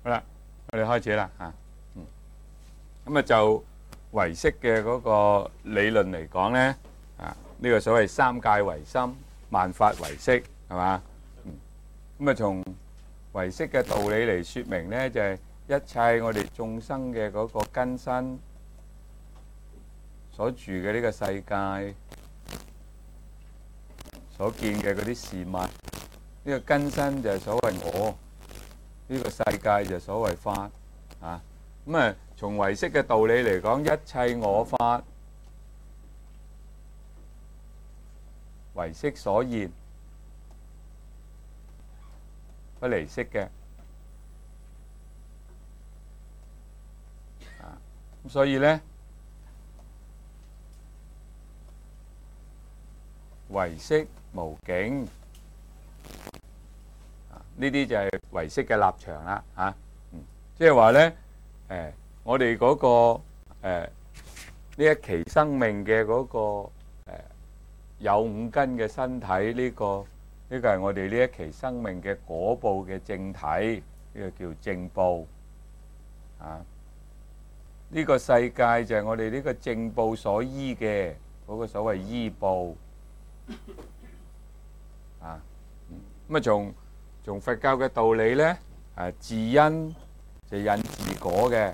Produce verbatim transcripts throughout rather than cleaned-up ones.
好啦，我哋開始啦嚇。嗯，咁啊就唯識嘅嗰個理論嚟講咧，啊呢個所謂三界唯心，萬法唯識，係嘛？嗯，咁啊從唯識嘅道理嚟説明咧，就係一切我哋眾生嘅嗰個根身所住嘅呢個世界，所見嘅嗰啲事物，呢個根身就係所謂我。呢個世界就所謂法啊，咁啊，從唯識嘅道理嚟講，一切我法唯識所現，不離識嘅啊，咁所以呢，唯識無境。呢啲就係唯識嘅立場啦，嚇，嗯，即係話咧，誒，我哋嗰個誒呢一期生命嘅嗰個誒有五根嘅身體，呢個呢個係我哋呢一期生命嘅果報嘅正體，呢個叫正報，啊，呢個世界就係我哋呢個正報所依嘅嗰個所謂依報，啊，咁啊從從佛教嘅道理呢，誒自因就引自果嘅，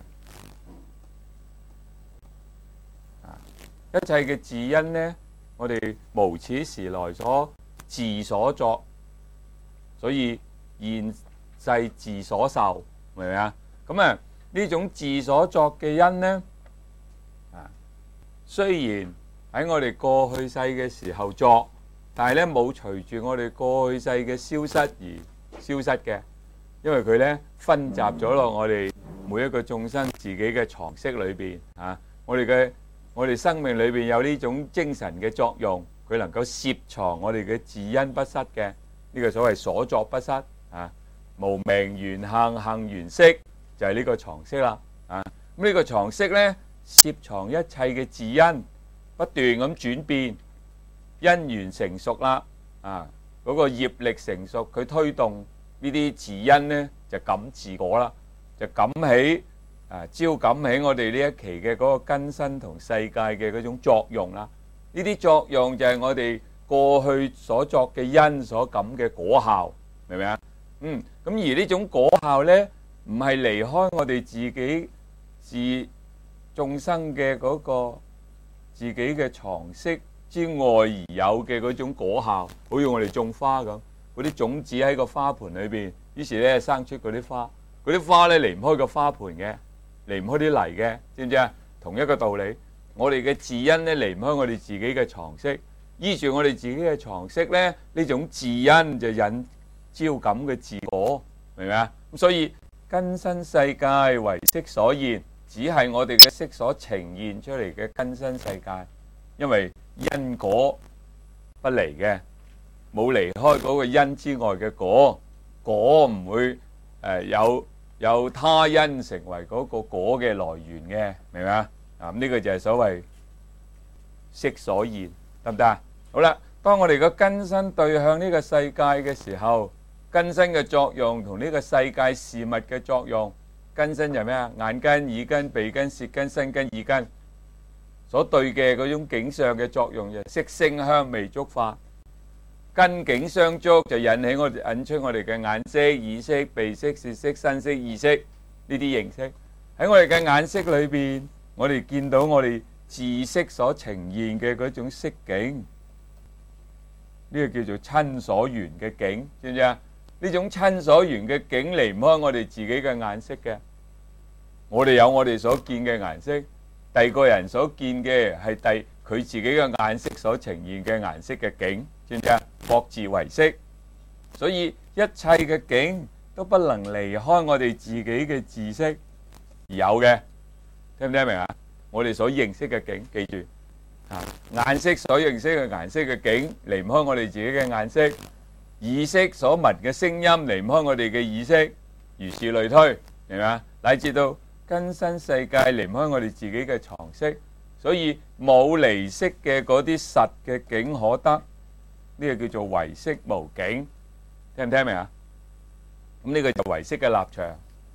啊一切嘅自因呢，我哋無始時來所自所作，所以現世自所受，明唔明啊？咁啊呢種自所作嘅因呢，啊雖然喺我哋過去世嘅時候作，但係呢冇隨住我哋過去世嘅消失而消失嘅，因為佢咧分集咗落我哋每一個眾生自己嘅藏識裏邊啊！我哋嘅我哋生命裏邊有呢種精神嘅作用，佢能夠攝藏我哋嘅自因不失嘅呢個所謂所作不失啊！無明緣行行緣識就係呢個藏識啦啊！咁呢個藏識咧攝藏一切嘅自因，不斷咁轉變，因緣成熟啦啊！嗰個業力成熟，佢推動呢啲自因呢，就感自果啦，就感起啊，招感起我哋呢一期嘅嗰個根身同世界嘅嗰種作用啦。呢啲作用就係我哋過去所作嘅因所感嘅果效，明唔明啊？嗯，咁而呢種果效呢，唔係離開我哋自己自眾生嘅嗰個自己嘅藏識之外而有嘅嗰種果效，好似我哋種花咁，嗰啲種子喺個花盆裏邊，於是咧生出嗰啲花，嗰啲花咧離唔開個花盆嘅，離唔開啲泥嘅，知唔知啊？同一個道理，我哋嘅自因咧離唔開我哋自己嘅藏識，依住我哋自己嘅藏識咧，呢種自因就引招感嘅自果，明唔明啊？咁所以根身世界唯識所現，只係我哋嘅識所呈現出嚟嘅根身世界，因為因果不離嘅，冇離開嗰個因之外嘅果，果唔會誒、呃、有有他因成為嗰個果嘅來源嘅，明唔明啊？啊咁呢個就係所謂識所現，得唔得啊？好啦，當我哋個根身對向呢個世界嘅時候，根身嘅作用同呢個世界事物嘅作用，根身就係咩啊？眼根、耳根、鼻根、舌根、身根、意根。所對嘅嗰種景象嘅作用就色聲香味觸法，根境相觸就引起我哋引出我哋嘅眼色、耳色、鼻色、舌色、身色、意識呢啲形式。喺我哋嘅眼色裏邊，我哋見到我哋自識所呈現嘅嗰種色境，呢個叫做親所緣嘅境，知唔知啊？呢種親所緣嘅境離唔開我哋自己嘅眼色嘅，我哋有我哋所見嘅顏色。第二個人所見嘅係第佢自己嘅顏色所呈現嘅顏色嘅境，知唔知啊？各自為色，所以一切嘅境都不能離開我哋自己嘅自識而有嘅，聽唔聽明啊？我哋所認識嘅境，記住啊，眼色所認識嘅顏色嘅境離唔開我哋自己嘅眼色，耳識所聞嘅聲音離唔開我哋嘅耳識，如是類推，明唔明啊？乃至到根身世界離唔開我哋自己嘅藏識，所以冇離識嘅嗰啲實嘅境可得，呢個叫做唯識無境，聽唔聽明啊？咁呢個就唯識嘅立場。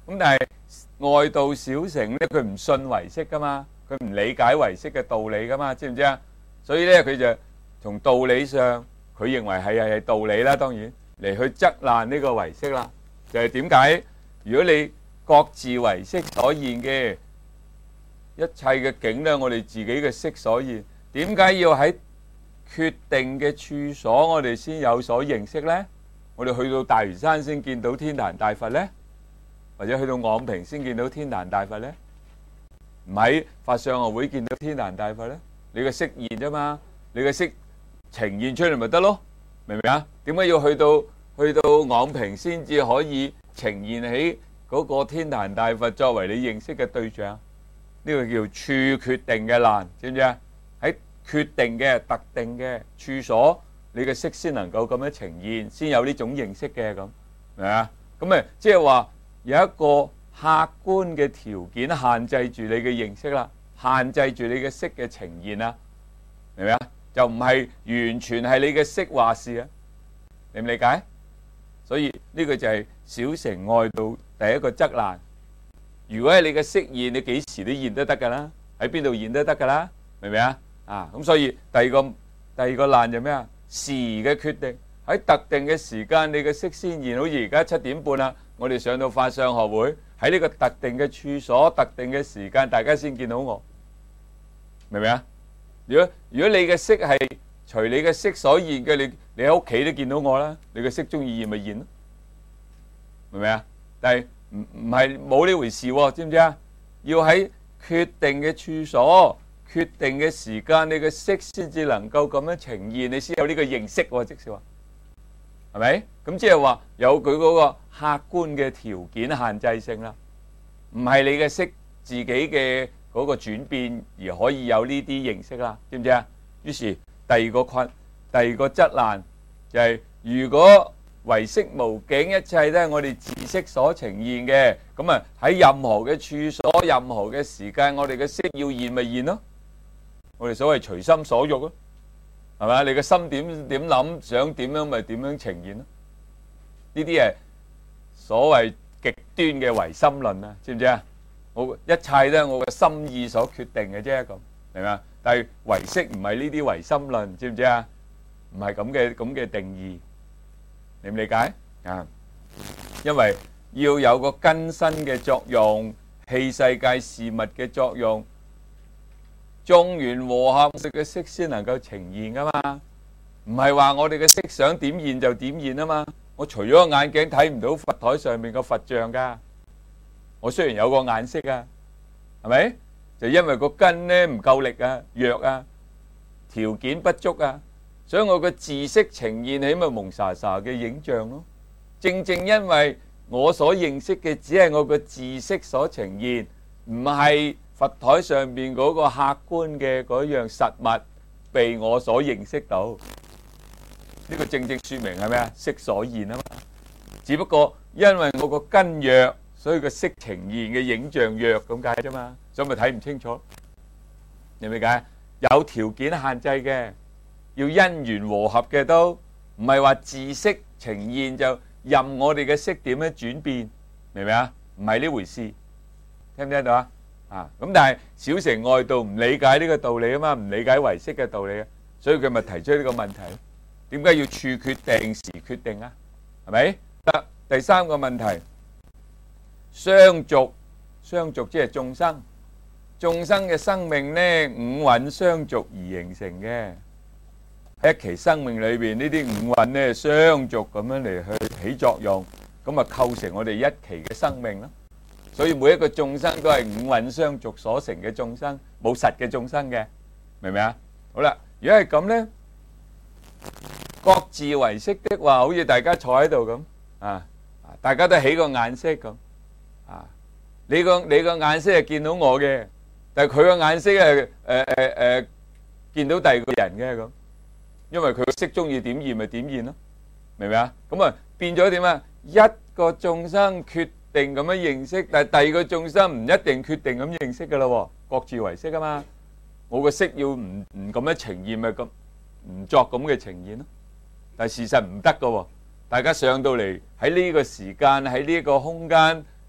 咁但係外道小乘咧，佢唔信唯識噶嘛，佢唔理解唯識嘅道理噶嘛，知唔知啊？所以咧佢就從道理上，佢認為係係道理啦，當然嚟去質難呢個唯識啦。就係點解？如果你各自唯識所現嘅一切嘅境咧，我哋自己嘅識所現，點解要喺決定嘅處所我哋先有所認識呢？我哋去到大嶼山先見到天壇大佛呢？或者去到昂坪先見到天壇大佛呢？唔喺法相學會見到天壇大佛呢？你嘅識現啫嘛，你嘅識呈現出嚟咪得咯？明唔明啊？點解要去到去到昂坪先至可以呈現起嗰個天壇大佛作為你認識嘅對象？呢個叫處決定嘅難，知唔知啊？喺決定嘅特定嘅處所，你嘅識先能夠咁樣呈現，先有呢種認識嘅，咁，明啊？咁咪即係話有一個客觀嘅條件限制住你嘅認識啦，限制住你嘅識嘅呈現啦，明唔明啊？就唔係完全係你嘅識話事啊，理唔理解？所以呢個就係小乘外道第一個則難。如果係你嘅識現，你幾時都現都得噶啦，喺邊度現都得噶啦，明唔明啊？啊，咁所以第二個第二個難就咩啊？時嘅決定，喺特定嘅時間，你嘅識先現。好似而家七點半啦，我哋上到法相學會，喺呢個特定嘅處所、特定嘅時間，大家先見到我，明唔明啊？如果如果你嘅識係隨你嘅識所現嘅，你你喺屋企都見到我啦，你嘅識中意現咪現咯，明唔明啊？但係唔唔係冇呢回事喎，知唔知啊？要喺決定嘅處所、決定嘅時間，你嘅識先至能夠咁樣呈現，你先有呢個認識喎，即是話，係咪？咁即係話有佢嗰個客觀嘅條件限制性啦，唔係你嘅識自己嘅嗰個轉變而可以有呢啲認識啦，知唔知啊？於是第二個困，第二個質難就係、是、如果唯識無境，一切都係我哋自識所呈現嘅，咁啊喺任何嘅處所、任何嘅時間，我哋嘅識要現咪現咯。我哋所謂隨心所欲咯，係咪？你嘅心點點諗，想點樣咪點樣呈現咯。呢啲係所謂極端嘅唯心論啊，知唔知啊？我一切都係我嘅心意所決定嘅啫，咁明嘛？但係唯識唔係呢啲唯心論，知唔知啊？唔係咁嘅咁嘅定義。理唔理解啊？因為要有個根身嘅作用，器世界事物嘅作用，眾緣和合嘅識先能夠呈現噶嘛。唔係話我哋嘅識想點現就點現啊嘛。我除咗個眼鏡睇唔到佛台上面個佛像噶，我雖然有個眼識啊，係咪？就因為個根呢唔夠力啊，弱啊，條件不足啊。所以我個自識呈現起咪蒙查查嘅影像咯。正正因為我所認識嘅只係我個自識所呈現，唔係佛台上邊嗰個客觀嘅嗰樣實物被我所認識到。呢個正正說明係咩啊？識所現啊嘛。只不過因為我個根弱，所以個識呈現嘅影像弱咁解啫嘛。所以咪睇唔清楚。你明唔明解？有條件限制嘅。要因緣和合嘅，都唔係話自識呈現就任我哋嘅識點樣轉變，明唔明啊？唔係呢回事，聽唔聽到啊？啊，咁但係小乘外道唔理解呢個道理啊嘛，唔理解唯識嘅道理啊，所以佢咪提出呢個問題。點解要處決定時決定啊？係咪？得第三個問題，相續，相續即係眾生，眾生嘅生命呢，五蘊相續而形成嘅。一期生命裏邊呢啲五蘊呢相續咁樣嚟去起作用，咁啊構成我哋一期嘅生命咯。所以每一個眾生都係五蘊相續所成嘅眾生，冇實嘅眾生嘅，明唔明啊？好啦，如果係咁呢，各自唯識的話，好似大家坐喺度咁啊，大家都起個眼識咁啊，你個你個眼識係見到我嘅，但係佢個眼識係誒誒誒見到第二個人嘅咁。因為佢識中意點現咪點現咯，明唔明啊？咁啊變咗點啊？一個眾生決定咁樣認識，但係第二個眾生唔一定決定咁認識噶咯，各自唯識啊嘛。我個識要唔唔咁樣呈現咪咁唔作咁嘅呈現咯。但係事實唔得噶，大家上到嚟喺呢個時間喺呢個空間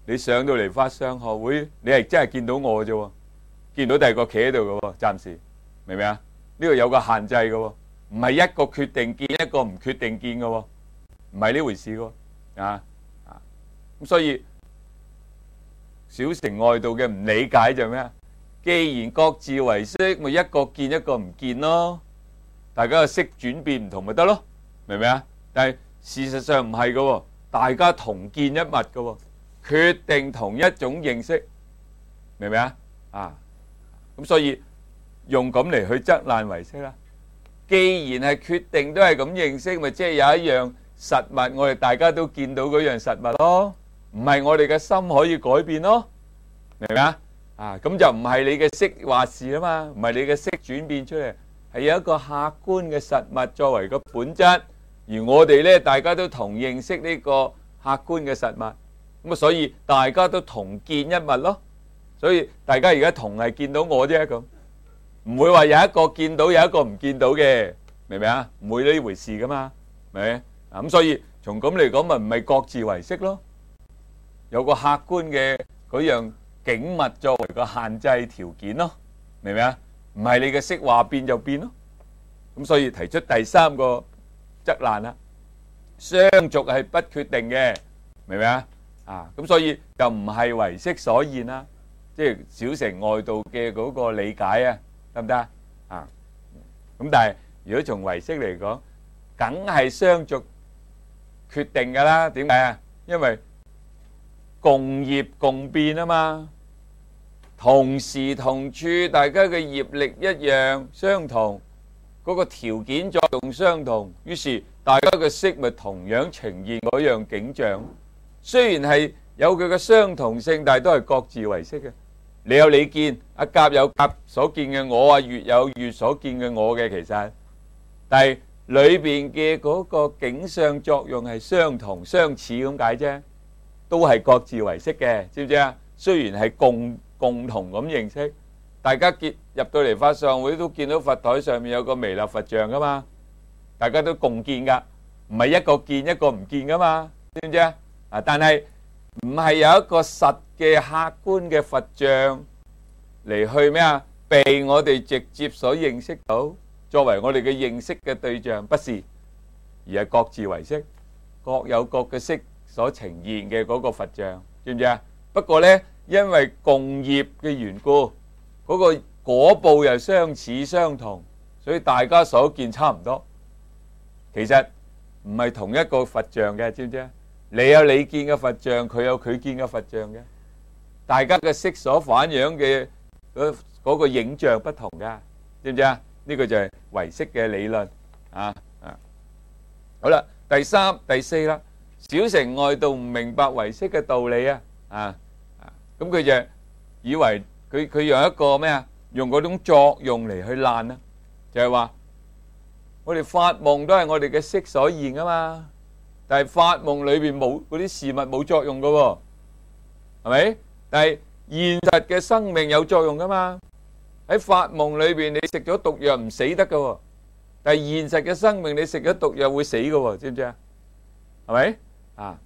你上到嚟法相學會，你係真係見到我啫喎，見到第二個企喺度嘅喎，暫時明唔明啊？呢個有個限制嘅喎，唔係一個決定見，一個唔決定見嘅喎，唔係呢回事嘅喎，啊啊！咁所以小乘外道嘅唔理解就係咩啊？既然各自為色，咪一個見一個唔見咯，大家嘅識轉變唔同咪得咯，明唔明啊？但係事實上唔係嘅喎，大家同見一物嘅喎，決定同一種認識，明唔明啊？啊，咁所以用咁嚟去執爛唯識啦。既然係決定都係咁認識，咪即係有一樣實物，我哋大家都見到嗰樣實物咯，唔係我哋嘅心可以改變咯，明唔明啊？啊，咁就唔係你嘅識話事啊嘛，唔係你嘅識轉變出嚟，係有一個客觀嘅實物作為個本質，而我哋呢，大家都同認識呢個客觀嘅實物，咁啊，所以大家都同見一物咯，所以大家而家同係見到我啫，咁唔會話有一個見到有一個唔見到嘅，明唔明啊？唔會呢回事噶嘛，明唔明啊？咁所以從咁嚟講，咪唔係各自為識咯，有個客觀嘅嗰樣景物作為個限制條件咯，明唔明啊？唔係你嘅識話變就變咯。咁所以提出第三個則難啦，相續係不決定嘅，明唔明啊？啊，咁所以就唔係唯識所現啦，即係小乘外道嘅嗰個理解啊，得唔得啊？啊，咁但係如果從唯識嚟講，梗係相續決定㗎啦。點解啊？因為共業共變啊嘛。同時同處，大家嘅業力一樣相同，嗰個條件作用相同，於是大家嘅識咪同樣呈現嗰樣景象。雖然係有佢嘅相同性，但係都係各自為識嘅。你有你見，阿甲有甲所見嘅我，阿乙有乙所見嘅我嘅，其實，但係裏邊嘅嗰個景象作用係相同相似咁解啫，都係各自為識嘅，知唔知啊？雖然係共共同咁認識，大家見入到嚟法相會都見到佛台上面有個彌勒佛像噶嘛，大家都共見噶，唔係一個見一個唔見噶嘛，知唔知啊？啊，但係唔係有一個實嘅客觀嘅佛像嚟去咩啊？被我哋直接所認識到，作為我哋嘅認識嘅對象，不是，而係各自為識，各有各嘅識所呈現嘅嗰個佛像，知唔知啊？不過呢，因為共業嘅緣故，嗰個果報又相似相同，所以大家所見差唔多。其實唔係同一個佛像嘅，知唔知啊？你有你見嘅佛像，佢有佢見嘅佛像嘅，大家嘅色所反映嘅嗰嗰個影像不同噶，知唔知啊？呢個就係唯識嘅理論啊啊！好啦，第三、第四啦，小乘外道唔明白唯識嘅道理啊啊！咁佢就以為佢佢用一個咩啊？用嗰種作用嚟去爛啊！就係話我哋發夢都係我哋嘅識所現噶嘛，但係發夢裏邊冇嗰啲事物冇作用噶喎，係咪？但係現實嘅生命有作用噶嘛？喺發夢裏邊你食咗毒藥唔死得噶喎，但係現實嘅生命你食咗毒藥會死噶喎，知唔知啊？係咪啊？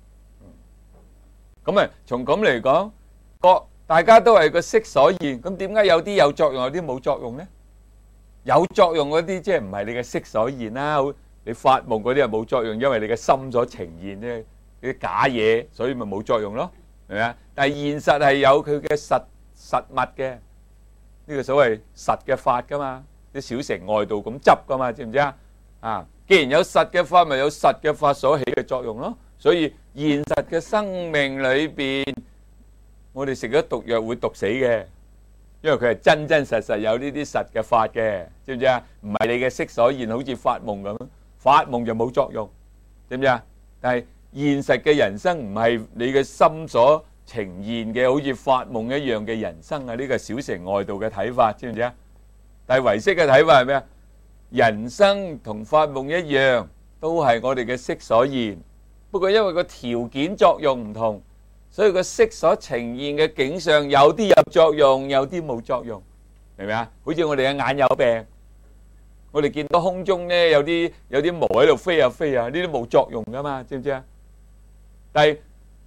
咁啊，從咁嚟講。個大家都係個識所現，咁點解有啲有作用，有啲冇作用呢？有作用嗰啲即係唔係你嘅識所現啦，你發夢嗰啲係冇作用，因為你嘅心所呈現啫，啲假嘢，所以咪冇作用咯，係咪啊？但係現實係有佢嘅實實物嘅，呢個所謂實嘅法噶嘛，啲小乘外道咁執噶嘛，知唔知啊？啊，既然有實嘅法，咪有實嘅法所起嘅作用咯，所以現實嘅生命裏邊。我哋食咗毒藥會毒死嘅，因為佢係真真實實有呢啲實嘅法嘅，知唔知啊？唔係你嘅識所現，好似發夢咁，發夢就冇作用，知唔知啊？但係現實嘅人生唔係你嘅心所呈現嘅，好似發夢一樣嘅人生啊！呢個小乘外道嘅睇法，知唔知啊？但係唯識嘅睇法係咩啊？人生同發夢一樣，都係我哋嘅識所現，不過因為個條件作用唔同。所以個色所呈現嘅景象有啲有作用，有啲冇作用，明唔明啊？好似我哋嘅眼有病，我哋見到空中咧有啲有啲毛喺度飛啊飛啊，呢啲冇作用噶嘛，知唔知啊？但係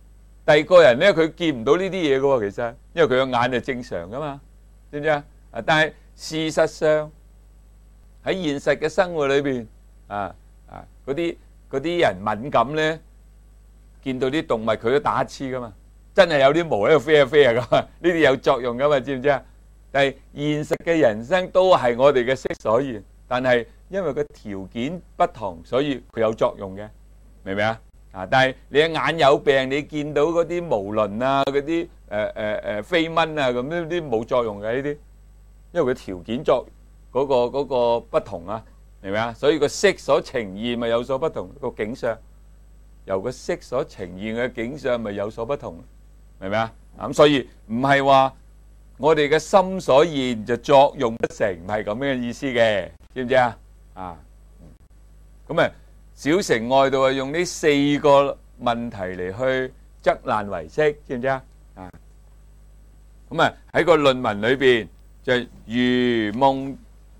第二個人咧，佢見唔到呢啲嘢嘅喎，其實，因為佢個眼係正常噶嘛，知唔知啊？啊，但係事實上喺現實嘅生活裏邊，啊啊嗰啲嗰啲人敏感咧，見到啲動物佢都打黐噶嘛，真係有啲毛喺度飛啊飛啊咁啊，呢啲有作用噶嘛，知唔知啊？但係現實嘅人生都係我哋嘅色所現，但係因為個條件不同，所以佢有作用嘅，明唔明啊？啊！但係你嘅眼有病，你見到嗰啲毛鱗啊、嗰啲誒誒誒飛蚊啊，咁呢啲冇作用嘅呢啲，因為佢條件作嗰個嗰個不同啊，明唔明啊？所以個色所呈現咪有所不同，個景象由個色所呈現嘅景象咪有所不同，明唔明啊？咁所以唔係話我哋嘅心所現就作用不成，唔係咁樣嘅意思嘅，知唔知啊？啊，咁啊。小乘外道係用呢四個問題嚟去則難為釋，知唔知啊？啊，咁啊喺個論文裏邊就如夢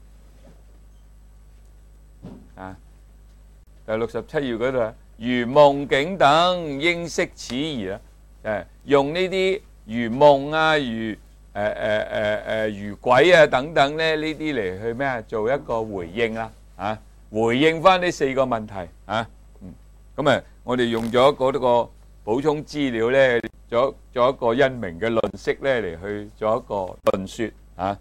啊，第六十七頁嗰度啊，如夢境等應識此義啦，誒用呢啲如夢啊、如誒誒誒誒如鬼啊等等咧，呢啲嚟去咩啊？做一個回應啦，啊！回應翻呢四個問題啊，嗯，咁啊，我哋用咗嗰個補充資料咧，做做一個因明嘅論釋咧，嚟去做一個論説啊。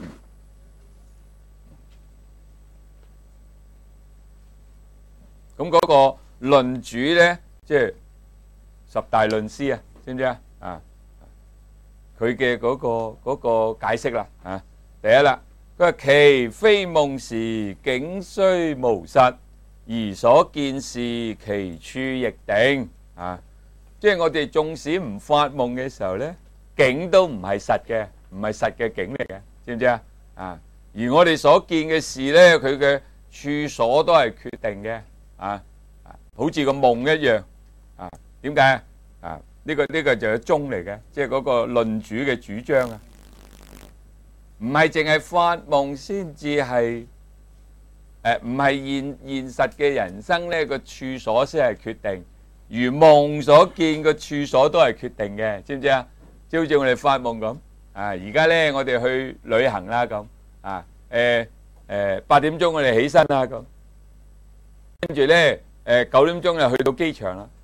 咁嗰個論主咧，即係十大論師啊，知唔知啊？啊，佢嘅嗰個嗰個解釋啦，啊，第一啦。佢話其非夢時，境雖無實，而所見是其處亦定啊！即係我哋縱使唔發夢嘅時候咧，境都唔係實嘅，唔係實嘅境嚟嘅，知唔知啊？啊！而我哋所見嘅事咧，佢嘅處所都係決定嘅啊！好似個夢一樣啊！點解啊？啊！呢個呢個就係宗嚟嘅，即係嗰個論主嘅主張啊！唔係淨係發夢先至係誒，唔係現現實嘅人生咧，個處所先係決定，如夢所見個處所都係決定嘅，知唔知啊？即係好似我哋發夢咁啊！而家咧我哋去旅行啦咁啊，誒誒八點鐘我哋起身啦咁，跟住咧誒九點鐘就去到機場啦，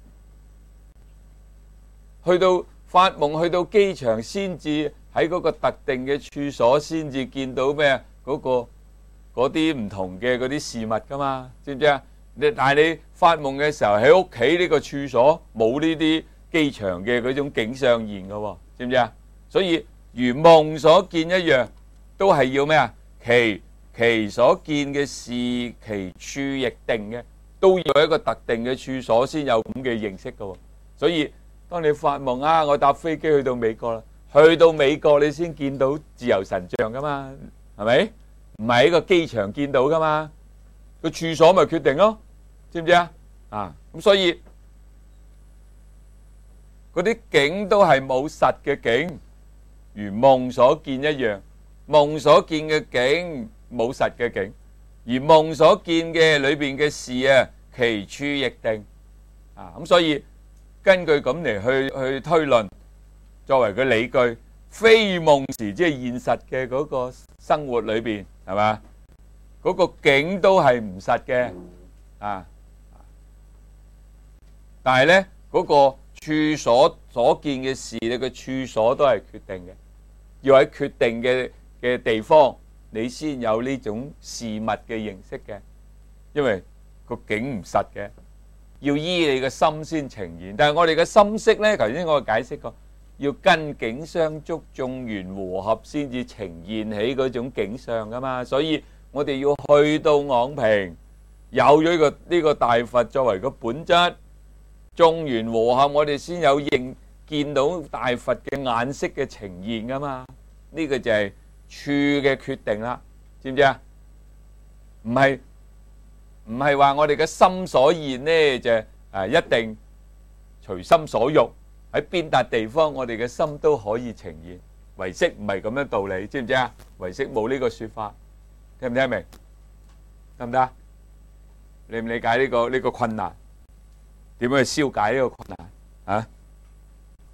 去到發夢去到機場先至。喺嗰個特定嘅處所先至見到咩啊？嗰個嗰啲唔同嘅嗰啲事物噶嘛，知唔知啊？你但係你發夢嘅時候喺屋企呢個處所冇呢啲機場嘅嗰種景象現噶喎，知唔知啊？所以如夢所見一樣，都係要咩啊？其其所見嘅事，其處亦定嘅，都要有一個特定嘅處所先有咁嘅認識噶喎。所以當你發夢啊，我搭飛機去到美國啦。去到美國你先見到自由神像噶嘛，係咪？唔係喺個機場見到噶嘛，個處所咪決定咯，知唔知啊？啊，咁所以嗰啲景都係冇實嘅景，如夢所見一樣。夢所見嘅景冇實嘅景，而夢所見嘅裏邊嘅事啊，其處亦定。啊，咁所以根據咁嚟去去推論。作為個理據，非夢時即係現實嘅嗰個生活裏邊，係嘛？嗰個景都係唔實嘅啊！但係咧，嗰個處所所見嘅事，你個處所都係決定嘅。要喺決定嘅嘅地方，你先有呢種事物嘅認識嘅。因為個景唔實嘅，要依你嘅心先呈現。但係我哋嘅心識咧，頭先我解釋過。要跟景相觸，眾緣和合先至呈現起嗰種景象噶嘛，所以我哋要去到昂坪，有咗呢個呢個大佛作為個本質，眾緣和合，我哋先有認見到大佛嘅顏色嘅呈現噶嘛，呢個就係處嘅決定啦，知唔知啊？唔係唔係話我哋嘅心所現呢，就誒一定隨心所欲。喺邊笪地方，我哋嘅心都可以呈現。唯識唔係咁樣道理，知唔知啊？唯識冇呢個說法，聽唔聽明？得唔得？理唔理解呢個呢個困難？點樣去消解呢個困難？啊？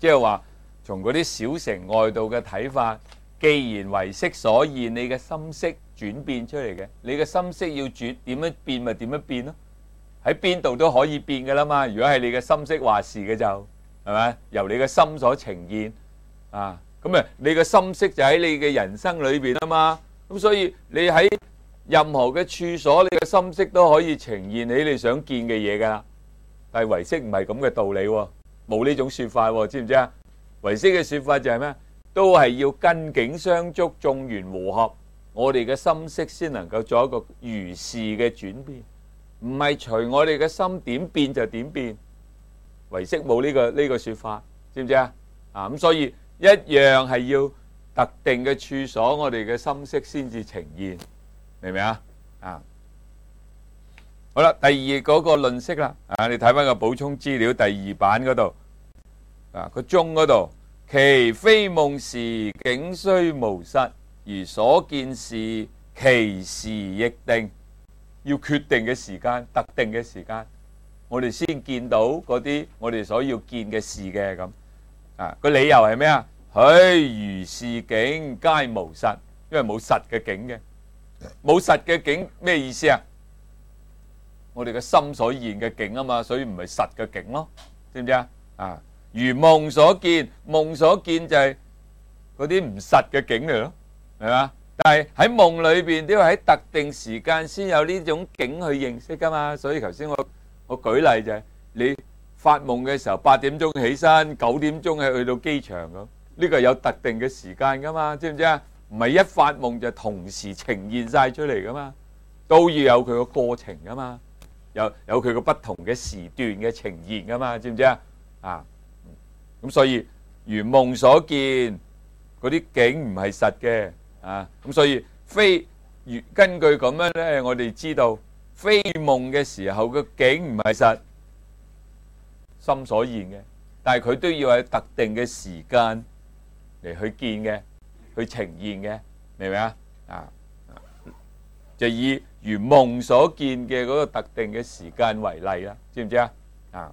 即係話從嗰啲小乘外道嘅睇法，既然唯識所現，你嘅心識轉變出嚟嘅，你嘅心識要轉點樣變咪點樣變咯，喺邊度都可以變噶啦嘛。如果係你嘅心識話事嘅就係咪由你嘅心所呈現啊？咁啊，你嘅心識就喺你嘅人生裏邊啊嘛。咁所以你喺任何嘅處所，你嘅心識都可以呈現起你想見嘅嘢噶啦。但係唯識唔係咁嘅道理喎，冇呢種說法喎，知唔知啊？唯識嘅說法就係咩？都係要根境相觸，眾緣和合，我哋嘅心識先能夠做一個如是嘅轉變，唔係隨我哋嘅心點變就點變。唯識冇呢個呢個說法，知唔知啊？啊咁，所以一樣係要特定嘅處所，我哋嘅心識先至呈現，明唔明啊？啊，好啦，第二嗰個論釋啦，啊，你睇翻個補充資料第二版嗰度，啊，個中嗰度。其非夢時，境須無實；而所見事，其時亦定。要決定嘅時間，特定嘅時間，我哋先見到嗰啲我哋所要見嘅事嘅咁。啊，個理由係咩啊？許如是境皆無實，因為冇實嘅境嘅，冇實嘅境咩意思啊？我哋嘅心所現嘅境啊嘛，所以唔係實嘅境咯，知唔知啊？啊！如夢所見，夢所見就係嗰啲唔實嘅境嚟咯，係嘛？但係喺夢裏邊都要喺特定時間先有呢種境去認識噶嘛。所以頭先我我舉例就係你發夢嘅時候八點鐘起身，九點鐘係去到機場咁，呢個有特定嘅時間噶嘛，知唔知啊？唔係一發夢就同時呈現晒出嚟噶嘛，都要有佢個過程噶嘛，有有佢個不同嘅時段嘅呈現噶嘛，知唔知啊？啊！咁所以如夢所見嗰啲境唔係實嘅啊，咁所以非如根據咁樣咧，我哋知道非夢嘅時候嘅境唔係實，心所現嘅，但係佢都要喺特定嘅時間嚟去見嘅，去呈現嘅，明唔明啊？啊，就以如夢所見嘅嗰個特定嘅時間為例啦，知唔知啊？啊。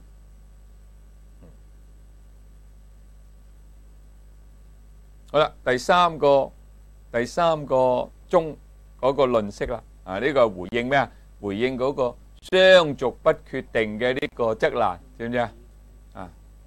好啦，第三個第三個中嗰個論釋啦，啊呢個回應咩啊？回應嗰個相續不決定嘅呢個則難，知唔知啊？啊，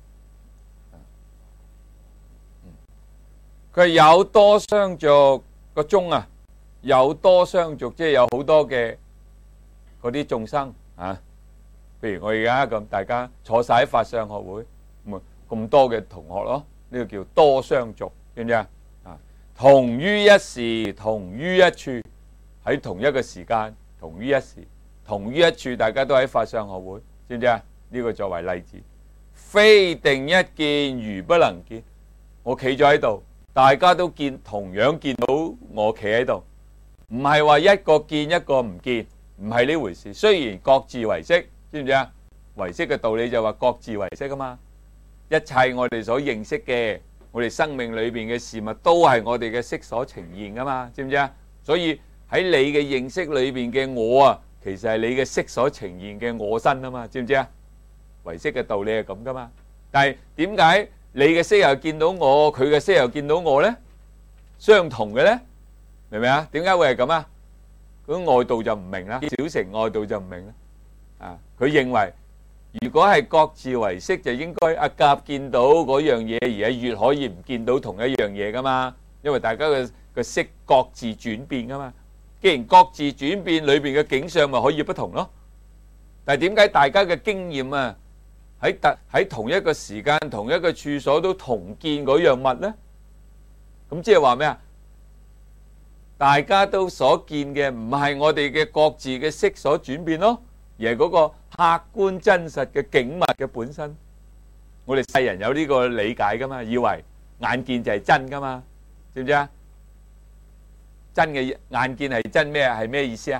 佢有多相續個中啊，有多相續，即係有好多嘅嗰啲眾生啊。譬如我而家咁，大家坐晒喺法相學會，咁咁多嘅同學咯，呢個叫多相續。知唔知啊？啊，同於一時，同於一處，喺同一個時間，同於一時，同於一處，大家都喺法相學會，知唔知啊？呢個作為例子，非定一見如不能見。我企咗喺度，大家都見，同樣見到我企喺度，唔係話一個見一個唔見，唔係呢回事。雖然各自為識，知唔知啊？唯識嘅道理就話各自為識啊嘛，一切我哋所認識嘅。我哋生命裏邊嘅事物都係我哋嘅識所呈現噶嘛，知唔知啊？所以喺你嘅認識裏邊嘅我啊，其實係你嘅識所呈現嘅我身啊嘛，知唔知啊？唯識嘅道理係咁噶嘛。但係點解你嘅識又見到我，佢嘅識又見到我呢？相同嘅呢？明唔明啊？點解會係咁啊？嗰外道就唔明啦，小乘外道就唔明啦。啊，佢認為。如果係各自為識，就應該阿甲見到嗰樣嘢，而阿乙可以唔見到同一樣嘢噶嘛？因為大家嘅嘅識各自轉變噶嘛。既然各自轉變，裏邊嘅景象咪可以不同咯。但係點解大家嘅經驗啊，喺特喺同一個時間、同一個處所都同見嗰樣物呢？咁即係話咩啊？大家都所見嘅唔係我哋嘅各自嘅識所轉變咯，而係嗰個客觀真實嘅景物嘅本身。我哋世人有呢個理解噶嘛，以為眼見就係真噶嘛，知唔知啊？真嘅眼見係真咩？係咩意思啊？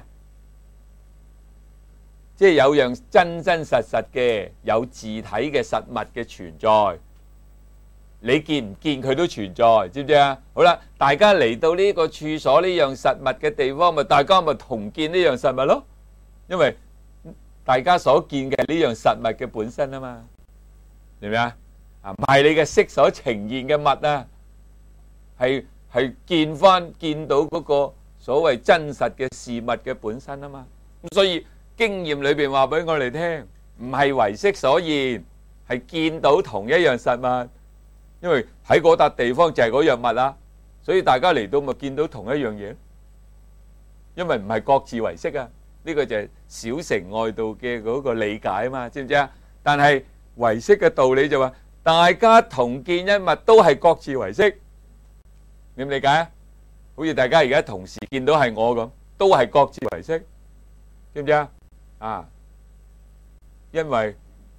即係有樣真真實實嘅有自體嘅實物嘅存在，你見唔見佢都存在，知唔知啊？好啦，大家嚟到呢個處所呢樣實物嘅地方，咪大家咪同見呢樣實物咯，因為大家所見嘅呢樣實物嘅本身啊嘛，明唔明啊？ 啊，唔係你嘅色所呈現嘅物啊，係係見翻見到嗰個所謂真實嘅事物嘅本身啊嘛。咁所以經驗裏邊話俾我哋聽，唔係唯色所現，係見到同一樣實物，因為喺嗰笪地方就係嗰樣物啦，所以大家嚟到咪見到同一樣嘢，因為唔係各自為色啊。呢個就係小乘外道嘅嗰個理解啊嘛，知唔知啊？但係唯識嘅道理就話，大家同見一物都係各自為色，你唔理解啊？好似大家而家同時見到係我咁，都係各自為色，知唔知啊？啊，因為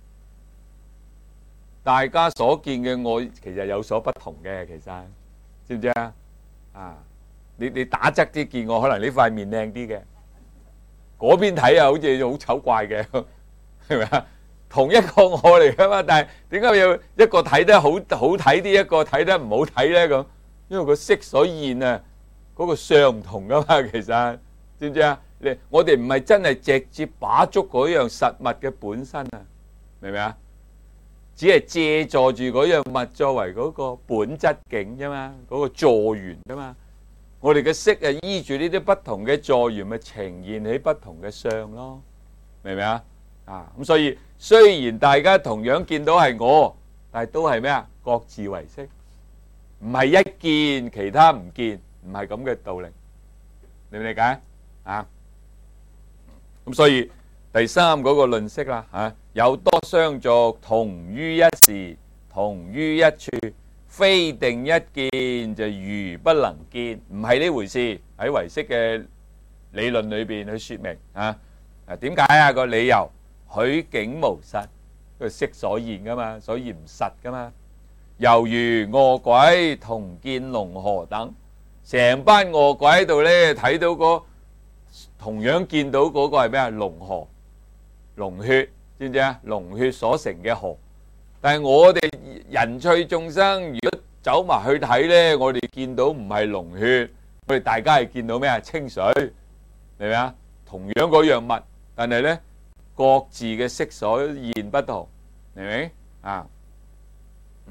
大家所見嘅我其實有所不同嘅，其實知唔知啊？啊，你你打側啲見我，可能呢塊面靚啲嘅。嗰邊睇啊，好似好醜怪嘅，係咪啊？同一個我嚟噶嘛，但係點解要一個睇得好好睇啲，一個睇得唔好睇咧？咁因為個色所現啊，嗰個相唔同噶嘛，其實知唔知啊？你我哋唔係真係直接把捉嗰樣實物嘅本身啊，明唔明啊？只係借助住嗰樣物作為嗰個本質境啫嘛，嗰個助緣啫嘛。我哋嘅色啊，依住呢啲不同嘅助緣，咪呈現起不同嘅相咯，明唔明啊？啊，咁所以雖然大家同樣見到係我，但係都係咩啊？各自為色，唔係一見其他唔見，唔係咁嘅道理，理唔理解啊？咁所以第三嗰個論釋啦，嚇有多相續，同於一時，同於一處。非定一見就如不能見，唔係呢回事。喺唯識嘅理論裏邊去説明啊。啊，點解啊？個理由許境無實，個色所現噶嘛，所以唔實噶嘛。猶如餓鬼同見龍河等，成班餓鬼喺度咧睇到個同樣見到嗰個係咩啊？龍河、龍血，知唔知啊？龍血所成嘅河。但係我哋人趣眾生，如果走埋去睇咧，我哋見到唔係龍血，我哋大家係見到咩啊？清水，明唔明啊？同樣嗰樣物，但係咧各自嘅色所現不同，明唔明啊？嗯，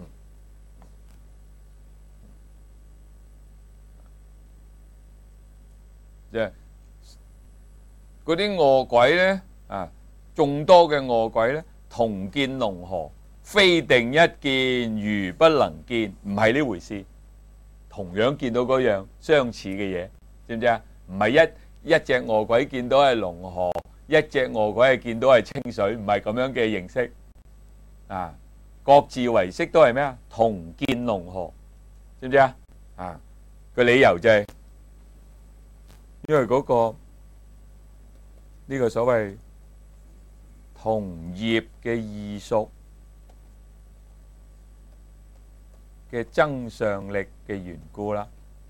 即係嗰啲餓鬼咧啊，眾多嘅餓鬼咧，同見龍河。非定一見如不能見，唔係呢回事。同樣見到嗰樣相似嘅嘢，知唔知啊？唔係一一隻餓鬼見到係龍河，一隻餓鬼係見到係清水，唔係咁樣嘅認識。啊，各自為色都係咩啊？同見龍河，知唔知啊？啊，個理由就係因為嗰個呢個所謂同業嘅異熟嘅增上力嘅緣故啦。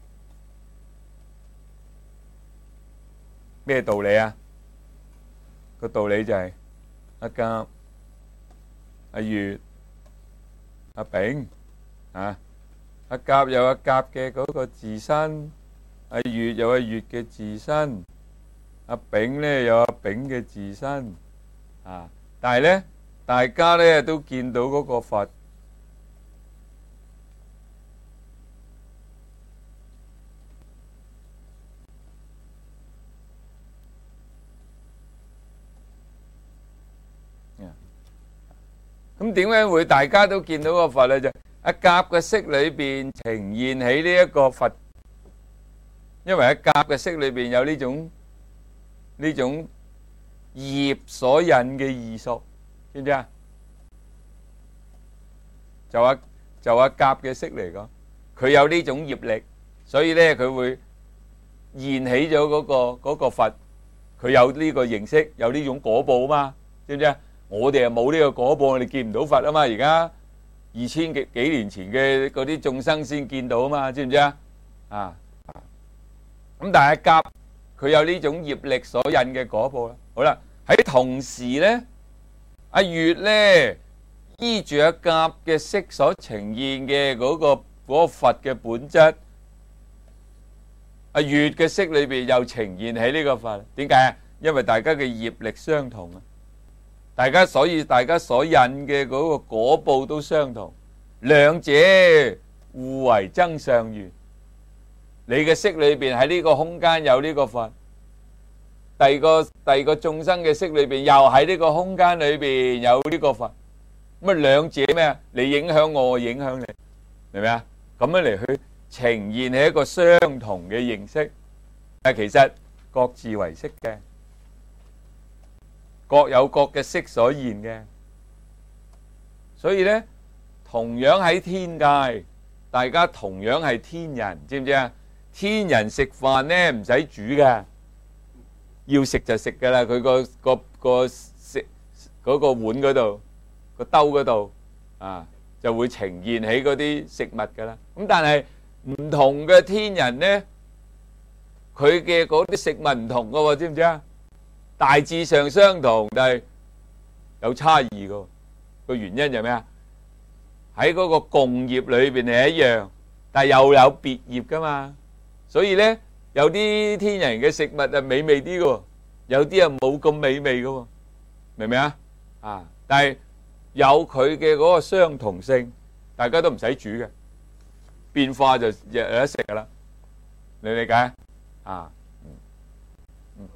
咩道理啊？個道理就係阿甲、阿乙、阿丙啊。阿甲有阿甲嘅嗰個自身，阿乙有阿乙嘅自身，阿丙咧有阿丙嘅自身啊。但係咧，大家咧都見到嗰個佛。咁點解會大家都見到個佛咧？就阿甲嘅色裏邊呈現起呢一個佛，因為喺甲嘅色裏邊有呢種呢種業所引嘅異熟，知唔知啊？就阿就阿甲嘅色嚟講，佢有呢種業力，所以咧佢會現起咗嗰個嗰個佛，佢有呢個形式，有呢種果報啊嘛，知唔知啊？我哋又冇呢個果報，我哋見唔到佛啊嘛！而家二千幾幾年前嘅嗰啲眾生先見到啊嘛，知唔知啊？啊，咁但係甲佢有呢種業力所引嘅果報啦。好啦，喺同時咧，阿乙咧依住阿甲嘅色所呈現嘅嗰個嗰個佛嘅本質，阿乙嘅色裏邊又呈現起呢個佛。點解啊？因為大家嘅業力相同啊。大家所以大家所引嘅嗰個果報都相同， 兩者互為增上緣。你嘅色裏邊喺呢個空間有呢個佛，第二個第二個眾生嘅色裏邊又喺呢個空間裏邊有呢個佛。咁啊兩者咩啊？你影響我，我影響你，明唔明啊？咁樣嚟去呈現係一個相同嘅形式，但其實各自為色嘅，各有各嘅色所現嘅。所以咧，同樣喺天界，大家同樣係天人，知唔知啊？天人食飯咧唔使煮嘅，要食就食噶啦。佢個個個食嗰個碗嗰度，個兜嗰度啊，就會呈現起嗰啲食物噶啦。咁但係唔同嘅天人咧，佢嘅嗰啲食物唔同噶喎，知唔知啊？大致上相同，但係有差異噶。個原因就咩啊？喺嗰個共業裏邊係一樣，但係又有別業噶嘛。所以咧，有啲天人嘅食物係美味啲嘅，有啲啊冇咁美味嘅，明唔明啊？啊！但係有佢嘅嗰個相同性，大家都唔使煮嘅，變化就日日得食噶啦。你理解啊？嗯嗯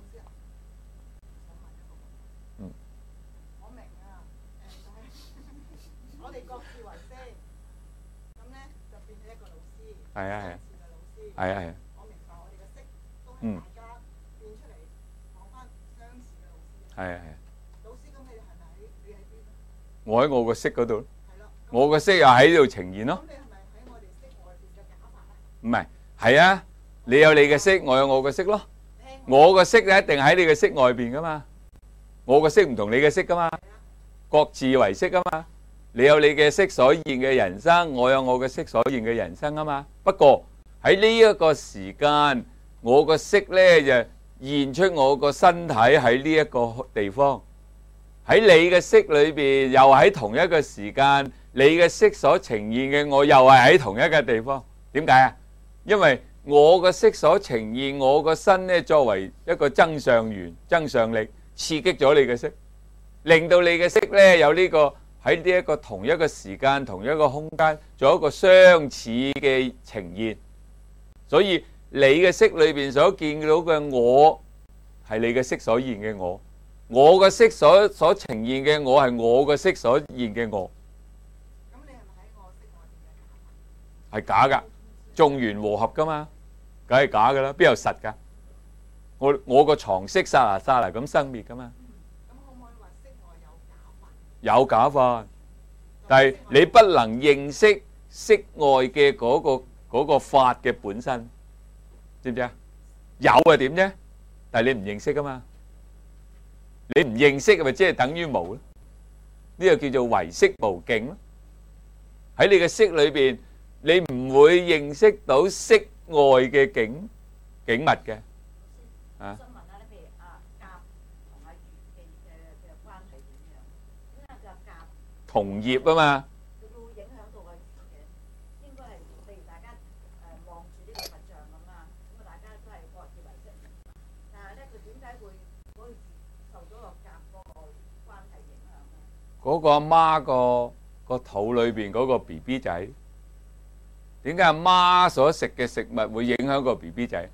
嗯。 我明啊，誒，我哋各自為色，咁咧就變咗一個老師， 係啊係啊， 嘅老師。 係啊係啊。 我明白，我哋嘅色都係嗯。 大家變出嚟講翻相似嘅老師。 係啊係啊。 老師，咁你係咪喺你喺邊啊？ 我喺我個色嗰度， 係咯。 我個色又喺度呈現咯。 咁你係咪喺我哋色外邊嘅假法咧？ 唔係，係啊，你有你嘅色，我有我嘅色咯。我個色咧一定喺你嘅色外邊噶嘛，我個色唔同你嘅色噶嘛，各自為色啊嘛。你有你嘅色所現嘅人生，我有我嘅色所現嘅人生啊嘛。不過喺呢一個時間，我個色咧就現出我個身體喺呢一個地方。喺你嘅色裏邊，又喺同一個時間，你嘅色所呈現嘅我又係喺同一個地方。點解啊？因為我嘅色所呈現，我個身咧作為一個增上緣、增上力，刺激咗你嘅色，令到你嘅色咧有呢個喺呢一個同一個時間、同一個空間，做一個相似嘅呈現。所以你嘅色裏邊所見到嘅我，係你嘅色所現嘅我。我嘅色所所呈現嘅我係我嘅色所現嘅我。 咁你係咪喺我色外邊嘅假法？ 係假噶，眾緣和合噶嘛，梗係假噶啦，邊有實噶？我我個床色剎那剎那咁生滅噶嘛。 咁可唔可以話色外有假法？ 有假法，但係你不能認識色外嘅嗰個嗰個法嘅本身，知唔知啊？有係點啫？但係你唔認識噶嘛？你唔認識咪即係等於無咯？呢個叫做唯色無境咯。喺你嘅色裏邊，你唔會認識到色外嘅景景物嘅。啊？ 想問下咧，譬如阿甲同阿乙嘅嘅關係點樣？因為就甲同業啊嘛。 佢會影響到個乙嘅，應該係譬如大家誒望住呢個佛像咁啊，咁啊大家都係各自為色。但係咧，佢點解會嗰個受咗個甲嗰個關係影響咧？ 嗰個阿媽個個肚裏邊嗰個 B B 仔，點解阿媽所食嘅食物會影響個 B B 仔？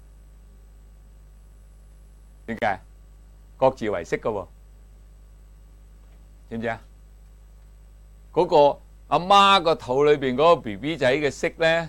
點解？各自為色噶喎，知唔知啊？嗰個阿媽個肚裏邊嗰個 B B 仔嘅色咧，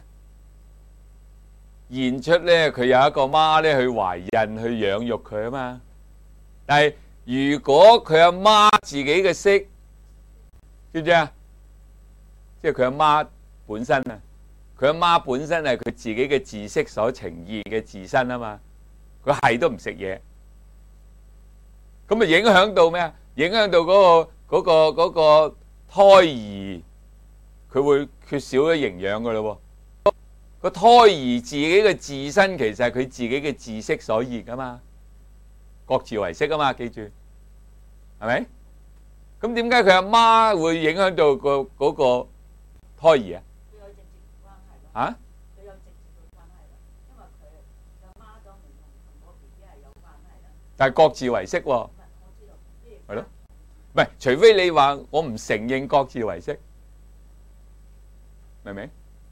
現出咧佢有一個媽咧去懷孕去養育佢啊嘛。但係如果佢阿媽自己嘅色，知唔知啊？即係佢阿媽本身啊，佢阿媽本身係佢自己嘅自色所呈現嘅自身啊嘛。佢係都唔食嘢，咁咪影響到咩啊？影響到嗰個嗰個嗰個胎兒，佢會缺少咗營養噶咯喎。個胎兒自己嘅自身其實係佢自己嘅自色所現噶嘛，各自為色啊嘛，記住係咪？咁點解佢阿媽會影響到個嗰個胎兒啊？ 佢有直接關係咯。 啊？ 佢有直接嘅關係咯，因為佢阿媽當然同同個 B B 係有關係啦。 但係各自為色喎。 唔係，我知道。 係咯，唔係除非你話我唔承認各自為色， 明唔明？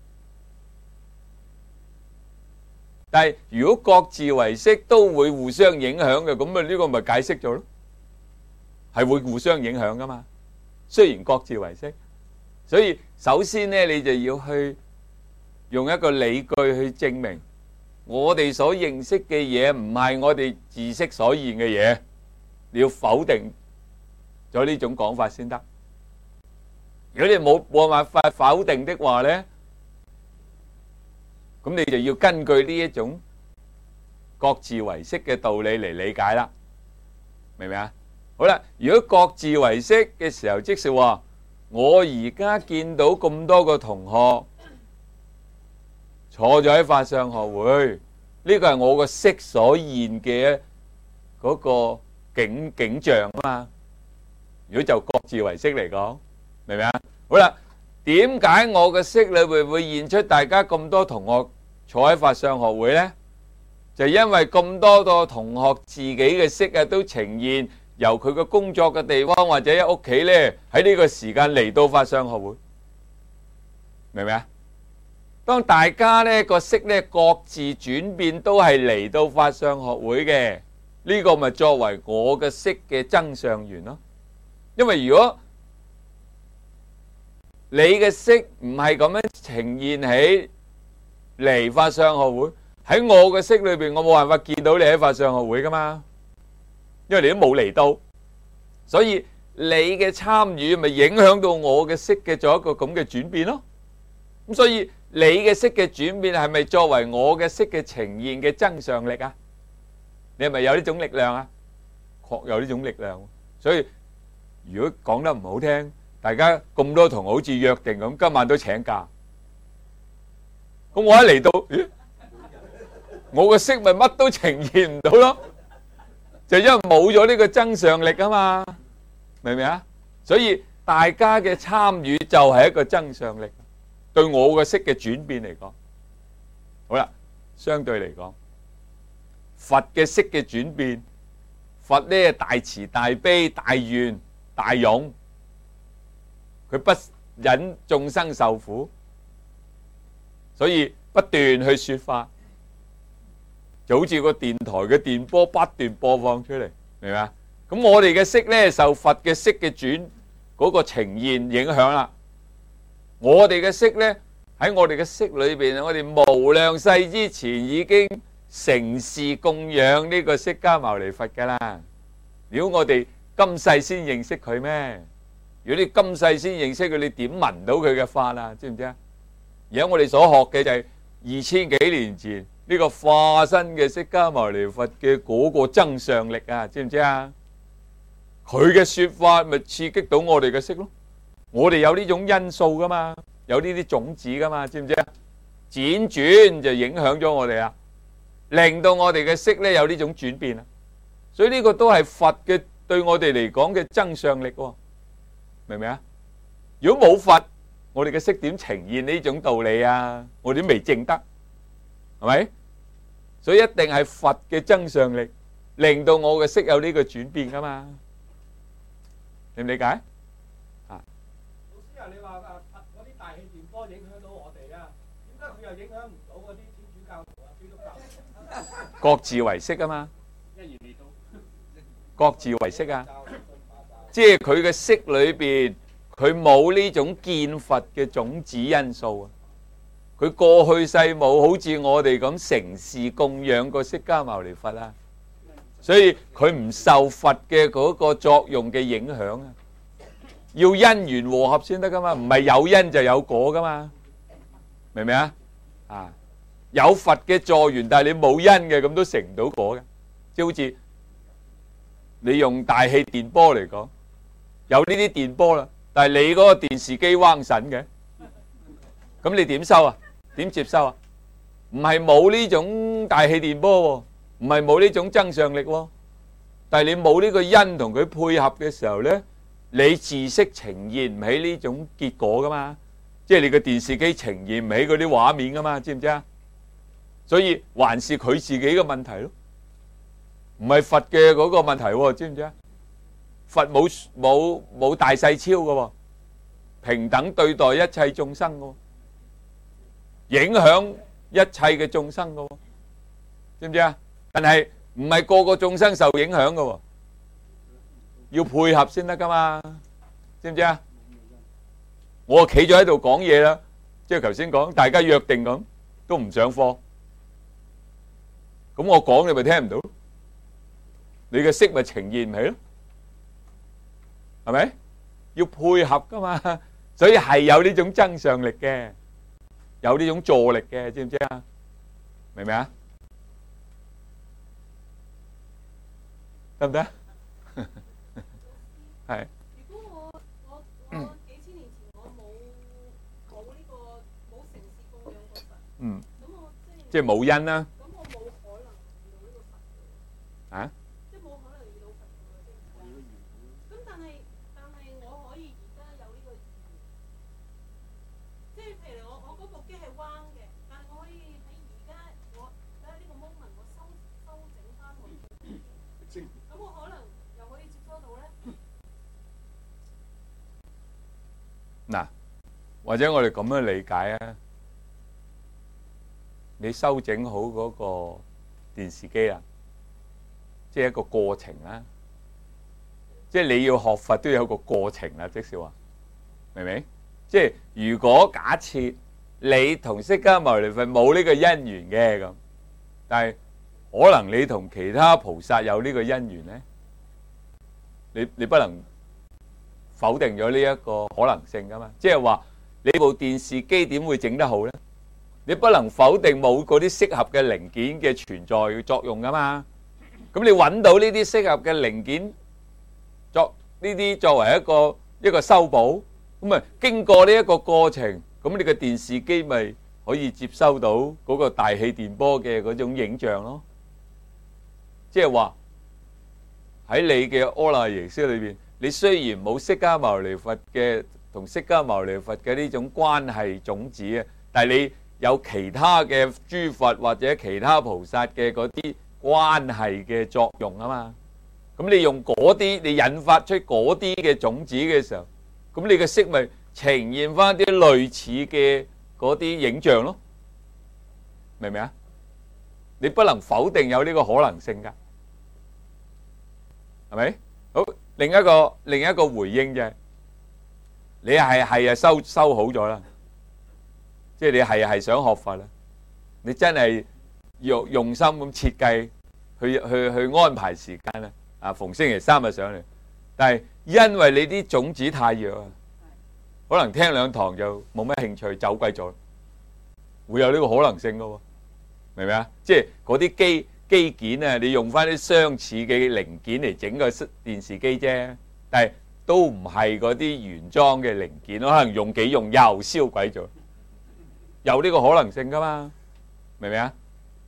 但係如果各自為色都會互相影響嘅，咁啊呢個咪解釋咗咯，係會互相影響噶嘛。雖然各自為色，所以首先呢，你就要去用一個理據去證明我哋所認識嘅嘢唔係我哋自識所言嘅嘢，你要否定咗呢種講法先得。如果你冇冇辦法否定的話呢，咁你就要根據呢一種各自為色嘅道理嚟理解啦，明唔明啊？好啦，如果各自為色嘅時候，即是話我而家見到咁多個同學坐咗喺法相學會，呢個係我個色所現嘅嗰個景景象啊嘛。如果就各自為色嚟講，明唔明啊？好啦，點解我嘅色裏會會現出大家咁多同學坐喺法相學會呢？就因為咁多個同學自己嘅色啊，都呈現由佢嘅工作嘅地方或者喺屋企呢，喺呢個時間嚟到法相學會，明唔明啊？當大家呢個色呢各自轉變，都係嚟到法相學會嘅，呢個咪作為我嘅色嘅增上緣咯。因為如果你嘅色唔係咁樣呈現喺嚟法相學會，喺我嘅色裏邊，我冇辦法見到你喺法相學會噶嘛，因為你都冇嚟到，所以你嘅參與咪影響到我嘅色嘅做一個咁嘅轉變咯。咁所以你嘅色嘅轉變係咪作為我嘅色嘅呈現嘅增上力啊？你係咪有呢種力量啊？確有呢種力量。所以如果講得唔好聽，大家咁多同學好似約定咁，今晚都請假。咁我一嚟到，咦？我嘅色咪乜都呈現唔到咯，就因為冇咗呢個增上力啊嘛，明唔明啊？所以大家嘅參與就係一個增上力，對我嘅色嘅轉變嚟講。好啦，相對嚟講，佛嘅色嘅轉變，佛呢大慈大悲大願大勇，佢不忍眾生受苦，所以不斷去說法，就好似個電台嘅電波不斷播放出嚟，明唔明啊？咁我哋嘅色呢，受佛嘅色嘅轉嗰個呈現影響啦。我哋嘅色呢，喺我哋嘅色裏邊，我哋無量世之前已經成事供養呢個釋迦牟尼佛噶啦。如果我哋今世先認識佢咩？如果你今世先認識佢，你點聞到佢嘅法啊？知唔知啊？而家我哋所學嘅就係二千幾年前呢個化身嘅釋迦牟尼佛嘅嗰個增上力啊，知唔知啊？佢嘅說法咪刺激到我哋嘅色咯。我哋有呢種因素噶嘛，有呢啲種子噶嘛，知唔知啊？輾轉就影響咗我哋啦，令到我哋嘅色咧有呢種轉變啊。所以呢個都係佛嘅對我哋嚟講嘅增上力喎，明唔明啊？如果冇佛，我哋嘅色點呈現呢種道理啊？我哋都未證得，係咪？所以一定係佛嘅增上力，令到我嘅色有呢個轉變噶嘛？理唔理解？啊， 老師啊，你話啊佛嗰啲大氣電波影響到我哋啊，點解佢又影響唔到嗰啲天主教徒啊、基督教？ 各自為色啊嘛， 一言未到， 各自為色啊，即係佢嘅色裏邊，佢冇呢種見佛嘅種子因素啊。佢過去世冇好似我哋咁成事供養過釋迦牟尼佛啊，所以佢唔受佛嘅嗰個作用嘅影響啊。要因緣和合先得噶嘛，唔係有因就有果噶嘛，明唔明啊？啊，有佛嘅助緣，但係你冇因嘅，咁都成唔到果嘅。即係好似你用大氣電波嚟講，有呢啲電波啦，但係你嗰個電視機彎神嘅，咁你點收啊？點接收啊？唔係冇呢種大氣電波喎，唔係冇呢種增上力喎，但係你冇呢個因同佢配合嘅時候咧，你自識呈現唔起呢種結果噶嘛，即係你個電視機呈現唔起嗰啲畫面噶嘛，知唔知啊？所以還是佢自己嘅問題咯，唔係佛嘅嗰個問題喎，知唔知啊？佛冇冇冇大細超噶喎，平等對待一切眾生噶喎。 影響一切嘅眾生㗎喎，知唔知啊？但係唔係個個眾生受影響㗎喎，要配合先得㗎嘛，知唔知啊？我企咗喺度講嘢啦，即係頭先講，大家約定咁，都唔上課，咁我講你咪聽唔到，你嘅色咪呈現唔起咯，係咪？要配合㗎嘛，所以係有呢種增上力嘅，有呢種助力嘅，知唔知啊？明唔明啊？得唔得？係。 如果我我我幾千年前我冇冇呢個冇城市供養過神， 嗯， 咁我即係即係冇因啦。 咁我冇可能遇到呢個神嘅。 啊？ 即係冇可能遇到神嘅喎，即係咁但係但係我可以而家有呢個意願，即係譬如我我嗰部機係彎嘅，但係我可以喺而家我喺呢個 moment 我修修整翻我嘅機，咁我可能又可以接收到咧。 嗱，或者我哋咁樣理解啊，你修整好嗰個電視機啊，即係一個過程啦，即係你要學佛都有個過程啦，即是話，明唔明？即係如果假設你同釋迦牟尼佛冇呢個因緣嘅咁，但係可能你同其他菩薩有呢個因緣咧，你你不能否定咗呢一個可能性噶嘛？即係話你部電視機點會整得好咧？你不能否定冇嗰啲適合嘅零件嘅存在嘅作用噶嘛？咁你揾到呢啲適合嘅零件作呢啲作為一個一個修補，咁啊經過呢一個過程，咁你個電視機咪可以接收到嗰個大氣電波嘅嗰種影像咯。即係話喺你嘅阿賴耶識裏邊，你雖然冇釋迦牟尼佛嘅同釋迦牟尼佛嘅呢種關係種子啊，但係你有其他嘅諸佛或者其他菩薩嘅嗰啲關係嘅作用啊嘛，咁你用嗰啲，你引發出嗰啲嘅種子嘅時候，咁你嘅色咪呈現翻啲類似嘅嗰啲影像咯，明唔明啊？你不能否定有呢個可能性噶，係咪？好，另一個另一個回應就係，你係係啊收收好咗啦。即係你係係想學佛啦，你真係用用心咁設計去去去安排時間啦。啊，逢星期三就上嚟，但係因為你啲種子太弱啊，可能聽兩堂就冇乜興趣，走鬼咗，會有呢個可能性噶喎，明唔明啊？即係嗰啲機機件啊，你用翻啲相似嘅零件嚟整個電視機啫，但係都唔係嗰啲原裝嘅零件，可能用幾用又燒鬼咗。有呢個可能性噶嘛？明唔明啊？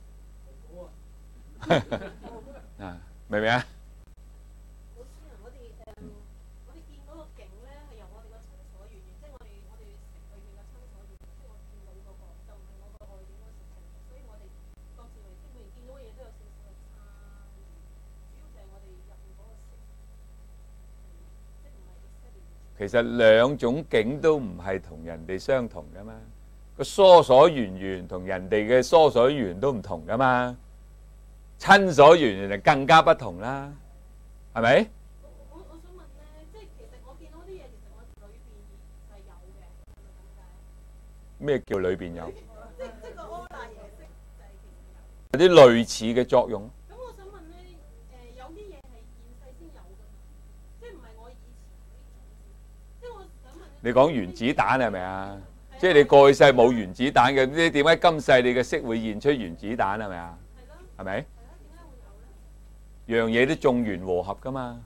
啊，明唔明啊？ 老師啊，我哋誒，我哋見嗰個景咧係由我哋個親所緣緣，即係我哋我哋城裏面嘅親所緣緣，即係我見到嗰個，就唔係我個外境嗰事情，所以我哋各自為師，每見到嘅嘢都有少少嘅差異，主要就係我哋入面嗰個色，即係唔係 exactly。 其實兩種境都唔係同人哋相同噶嘛。個疏所緣緣同人哋嘅疏所緣緣都唔同噶嘛，親所緣緣就更加不同啦，係咪？ 我我想問咧，即係其實我見到啲嘢，其實我裏邊係有嘅，係咪咁解？ 咩叫裏邊有？ 即即個阿賴耶識就係其實有。 有啲類似嘅作用。 咁我想問咧，誒有啲嘢係現世先有㗎嘛，即係唔係我以前嗰啲種子？即係我想問咧。 你講原子彈係咪啊？即係你過去世冇原子彈嘅，呢點解今世你嘅色會現出原子彈係咪啊？ 係咯。 係咪？ 係咯，點解會有咧？ 樣嘢都眾緣和合噶嘛，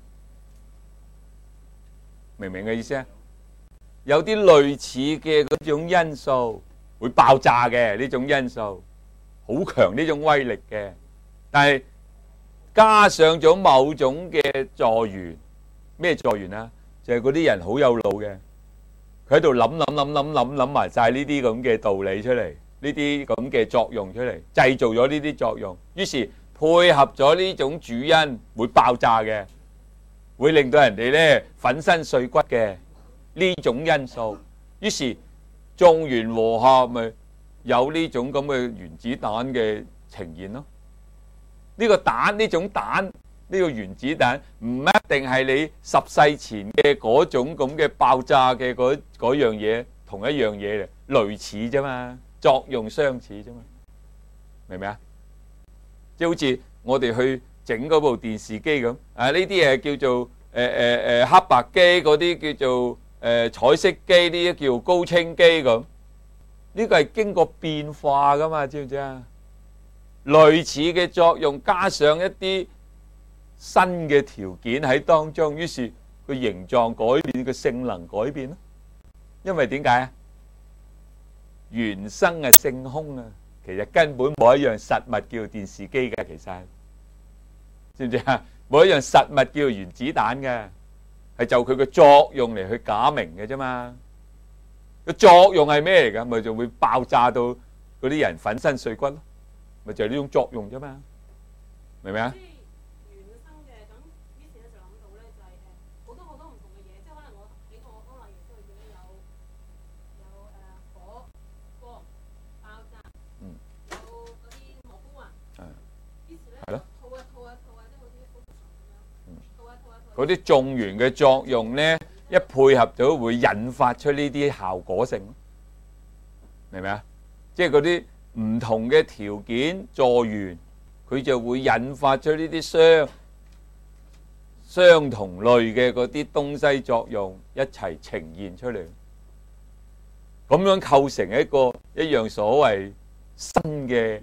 明唔明嘅意思啊？有啲類似嘅嗰種因素會爆炸嘅，呢種因素好強呢種威力嘅，但係加上咗某種嘅助緣，咩助緣啊？就係嗰啲人好有腦嘅。佢喺度諗諗諗諗諗諗埋晒呢啲咁嘅道理出嚟，呢啲咁嘅作用出嚟，製造咗呢啲作用，於是配合咗呢種主因會爆炸嘅，會令到人哋咧粉身碎骨嘅呢種因素，於是眾緣和合咪有呢種咁嘅原子彈嘅呈現咯。呢個蛋呢種蛋呢個原子彈唔一定係你十世前嘅嗰種咁嘅爆炸嘅嗰嗰樣嘢，同一樣嘢嚟，類似啫嘛，作用相似啫嘛，明唔明啊？即係好似我哋去整嗰部電視機咁，啊呢啲嘢叫做誒誒誒黑白機，嗰啲叫做誒、呃、彩色機，呢啲叫高清機咁。呢個係經過變化噶嘛，知唔知啊？類似嘅作用加上一啲新嘅條件喺當中，於是個形狀改變，個性能改變咯。因為點解啊？原生係性空啊，其實根本冇一樣實物叫做電視機嘅，其實知唔知啊？冇一樣實物叫做原子彈嘅，係就佢個作用嚟去假名嘅啫嘛。個作用係咩嚟㗎？咪就會爆炸到嗰啲人粉身碎骨咯，咪就係呢種作用啫嘛，明唔明啊？ 即係原生嘅，咁於是咧就諗到咧就係誒好多好多唔同嘅嘢，即係可能我喺我安麗儀式裏邊咧有有誒火光爆炸， 嗯， 有嗰啲蘑菇雲， 係， 於是咧係咯， 套啊套啊套啊，即係好似啲火蟲咁樣，套啊套啊套啊。 嗰啲種源嘅作用咧，一配合咗會引發出呢啲效果性，明唔明啊？即係嗰啲唔同嘅條件助緣，佢就會引發出呢啲相相同類嘅嗰啲東西作用一齊呈現出嚟，咁樣構成一個一樣所謂新嘅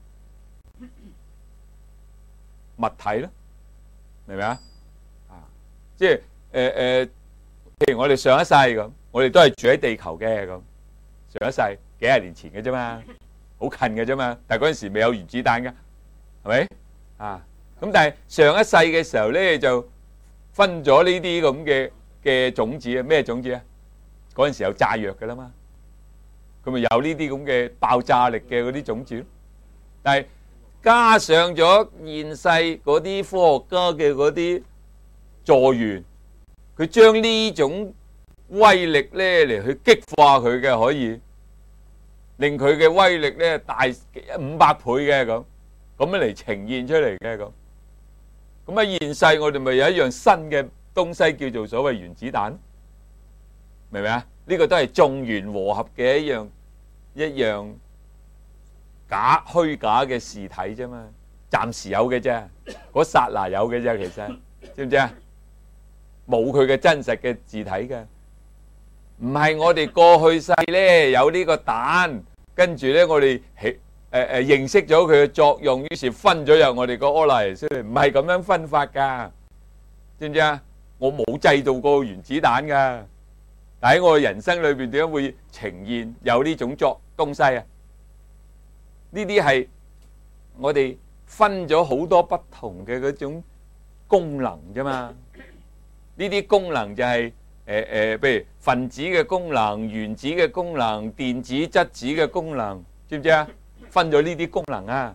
物體咯，明唔明啊？啊，即係誒誒，譬如我哋上一世咁，我哋都係住喺地球嘅咁，上一世幾廿年前嘅啫嘛，好近嘅啫嘛，但係嗰陣時未有原子彈㗎，係咪啊？咁但係上一世嘅時候咧，就分咗呢啲咁嘅嘅種子啊，咩種子啊？嗰陣時有炸藥㗎啦嘛，佢咪有呢啲咁嘅爆炸力嘅嗰啲種子咯。但係加上咗現世嗰啲科學家嘅嗰啲助緣，佢將呢種威力咧嚟去激化佢嘅，可以令佢嘅威力咧大五百倍嘅咁，咁樣嚟呈現出嚟嘅咁。咁喺現世我哋咪有一樣新嘅東西叫做所謂原子彈，明唔明啊？呢個都係眾緣和合嘅一樣一樣假虛假嘅事體啫嘛，暫時有嘅啫，嗰剎那有嘅啫，其實知唔知啊？冇佢嘅真實嘅字體嘅，唔係我哋過去世咧有呢個蛋，跟住咧我哋起誒誒認識咗佢嘅作用，於是分咗入我哋個阿賴耶識，唔係咁樣分法噶，知唔知啊？我冇製造過原子彈噶，但喺我嘅人生裏邊點解會呈現有呢種作東西啊？呢啲係我哋分咗好多不同嘅嗰種功能啫嘛。呢啲功能就係誒誒，譬如分子嘅功能、原子嘅功能、電子、質子嘅功能，知唔知啊？分咗呢啲功能啊，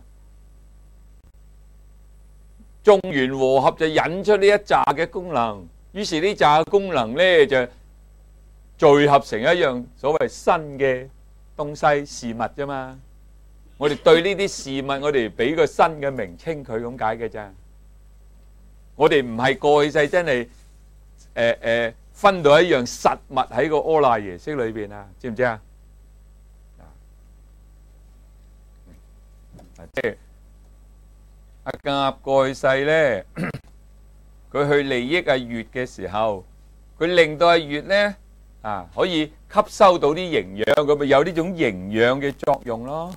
眾緣和合就引出呢一紮嘅功能，於是呢紮嘅功能咧就聚合成一樣所謂新嘅東西事物啫嘛。我哋對呢啲事物，我哋俾個新嘅名稱佢咁解嘅啫。我哋唔係過去世真係誒誒分到一樣實物喺個阿賴耶識裏邊啊，知唔知啊？即係阿甲過去世咧，佢去利益阿月嘅時候，佢令到阿月咧啊可以吸收到啲營養，咁咪有呢種營養嘅作用咯。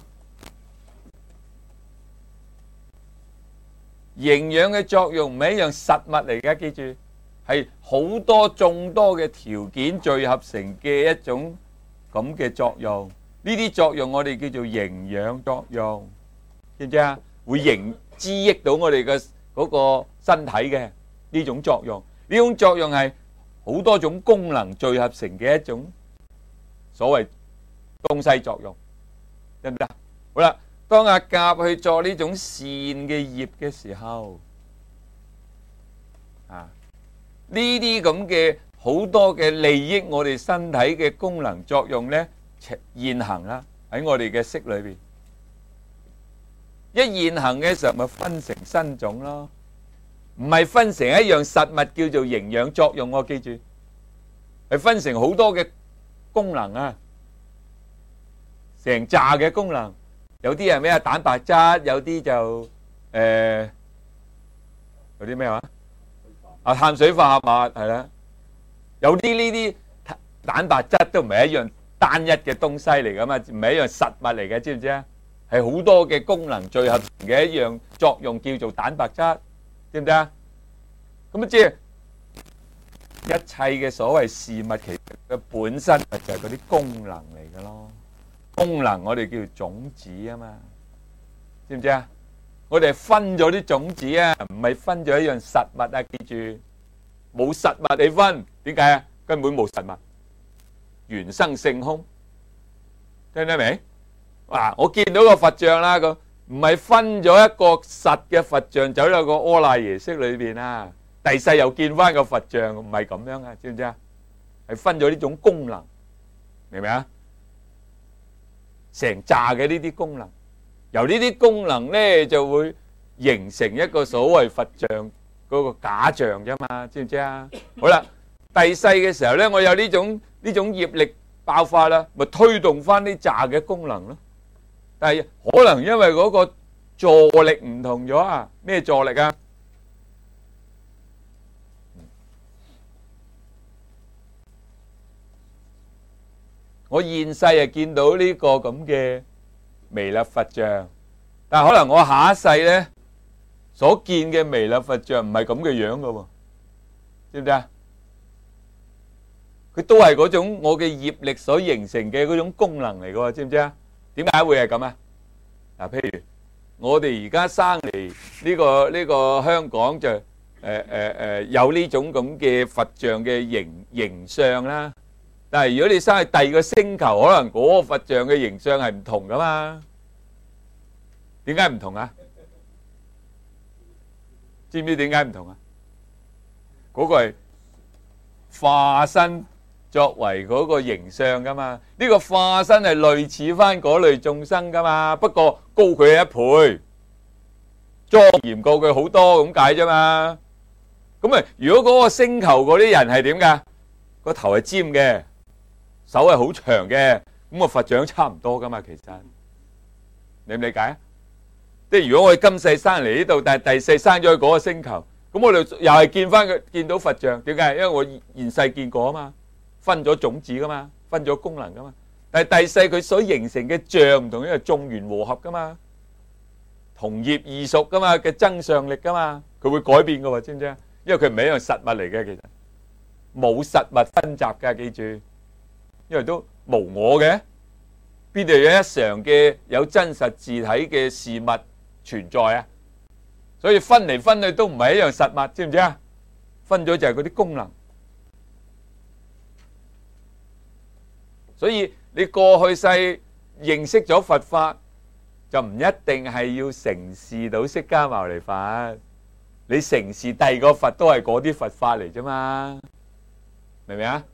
營養嘅作用唔係一樣實物嚟嘅，記住係好多眾多嘅條件聚合成嘅一種咁嘅作用。呢啲作用我哋叫做營養作用，知唔知啊？會營滋益到我哋嘅嗰個身體嘅呢種作用。呢種作用係好多種功能聚合成嘅一種所謂東西作用，得唔得？好啦。當阿甲去做呢種善嘅業嘅時候，啊，呢啲咁嘅好多嘅利益我哋身體嘅功能作用咧現行啦， 喺我哋嘅識裏邊。一現行嘅時候咪分成新種咯，唔係分成一樣實物叫做營養作用，我記住係分成好多嘅功能啊，成扎嘅功能，有啲係咩啊？蛋白質，有啲就誒有啲咩話啊？碳水化合物係啦，有啲呢啲蛋白質都唔係一樣單一嘅東西嚟噶嘛，唔係一樣實物嚟嘅，知唔知啊？係好多嘅功能聚合成嘅一樣作用，叫做蛋白質，知唔知啊？咁啊，即係一切嘅所謂事物，其實嘅本身就係嗰啲功能嚟嘅咯。功能我哋叫做種子啊嘛，知唔知啊？我哋係分咗啲種子啊，唔係分咗一樣實物啊！記住，冇實物你分，點解啊？根本冇實物，原生性空，聽得明？嗱，我見到個佛像啦，個唔係分咗一個實嘅佛像走入個阿賴耶識裏邊啊，第世又見翻個佛像，唔係咁樣啊，知唔知啊？係分咗呢種功能，明唔明啊？成扎嘅呢啲功能，由呢啲功能咧就會形成一個所謂佛像嗰個假象啫嘛，知唔知啊？好啦，第世嘅時候咧，我有呢種呢種業力爆發啦，咪推動翻呢扎嘅功能咯。但係可能因為嗰個助力唔同咗啊，咩助力啊？我現世啊見到呢個咁嘅彌勒佛像，但係可能我下一世咧所見嘅彌勒佛像唔係咁嘅樣噶喎，知唔知啊？佢都係嗰種我嘅業力所形成嘅嗰種功能嚟噶喎，知唔知啊？點解會係咁啊？嗱，譬如我哋而家生嚟呢個呢個香港就誒誒誒有呢種咁嘅佛像嘅形形象啦。但係如果你生喺第二個星球，可能嗰個佛像嘅形象係唔同噶嘛？點解唔同啊？知唔知點解唔同啊？嗰個係化身作為嗰個形象噶嘛？呢個化身係類似翻嗰類眾生噶嘛？不過高佢一倍，莊嚴過佢好多咁解啫嘛。咁啊，如果嗰個星球嗰啲人係點噶？個頭係尖嘅，手係好長嘅，咁個佛像差唔多噶嘛。其實你唔理解啊？即係如果我哋今世生嚟呢度，但係第世生咗去嗰個星球，咁我哋又係見翻佢，見到佛像，點解？因為我現世見過啊嘛。分咗種子噶嘛，分咗功能噶嘛，但係第世佢所形成嘅像唔同，因為眾緣和合噶嘛，同業異熟噶嘛嘅增上力噶嘛，佢會改變噶喎，知唔知啊？因為佢唔係一樣實物嚟嘅，其實冇實物分集噶，記住，因為都無我嘅，邊度有一常嘅有真實自體嘅事物存在啊？所以分嚟分去都唔係一樣實物，知唔知啊？分咗就係嗰啲功能。所以你過去世認識咗佛法，就唔一定係要承事到釋迦牟尼佛，你承事第二個佛都係嗰啲佛法嚟啫嘛，明唔明啊？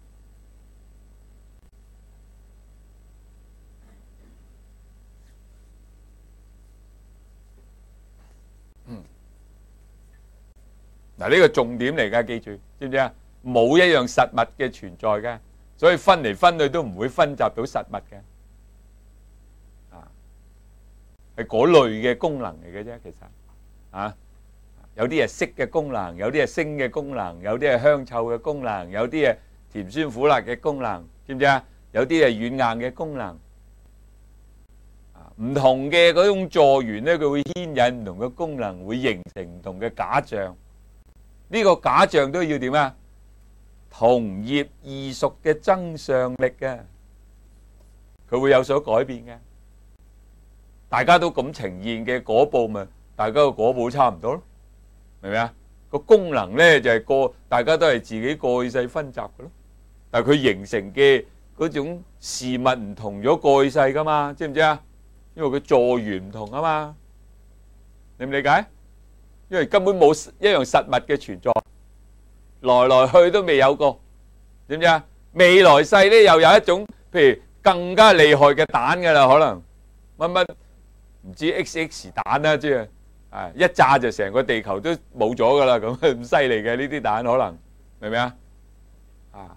嗯，嗱呢個重點嚟㗎，記住，知唔知啊？冇一樣實物嘅存在㗎。所以分嚟分去都唔會分集到實物嘅，啊，係嗰類嘅功能嚟嘅啫，其實，啊，有啲係色嘅功能，有啲係聲嘅功能，有啲係香臭嘅功能，有啲係甜酸苦辣嘅功能，知唔知啊？有啲係軟硬嘅功能，啊，唔同嘅嗰種助緣咧，佢會牽引唔同嘅功能，會形成唔同嘅假象。呢個假象都要點啊？同業異熟嘅增上力嘅，佢會有所改變嘅。大家都咁呈現嘅果報咪，大家個果報差唔多咯，明唔明啊？個功能咧就係過，大家都係自己過去世分集嘅咯。但係佢形成嘅嗰種事物唔同咗過去世噶嘛，知唔知啊？因為佢助緣唔同啊嘛，理唔理解？因為根本冇一樣實物嘅存在。來來去都未有過，知唔知啊？未來世咧又有一種，譬如更加厲害嘅蛋㗎啦，可能乜乜唔知 X X 蛋啦，即係啊一炸就成個地球都冇咗㗎啦，咁咁犀利嘅呢啲蛋可能明唔明啊？啊！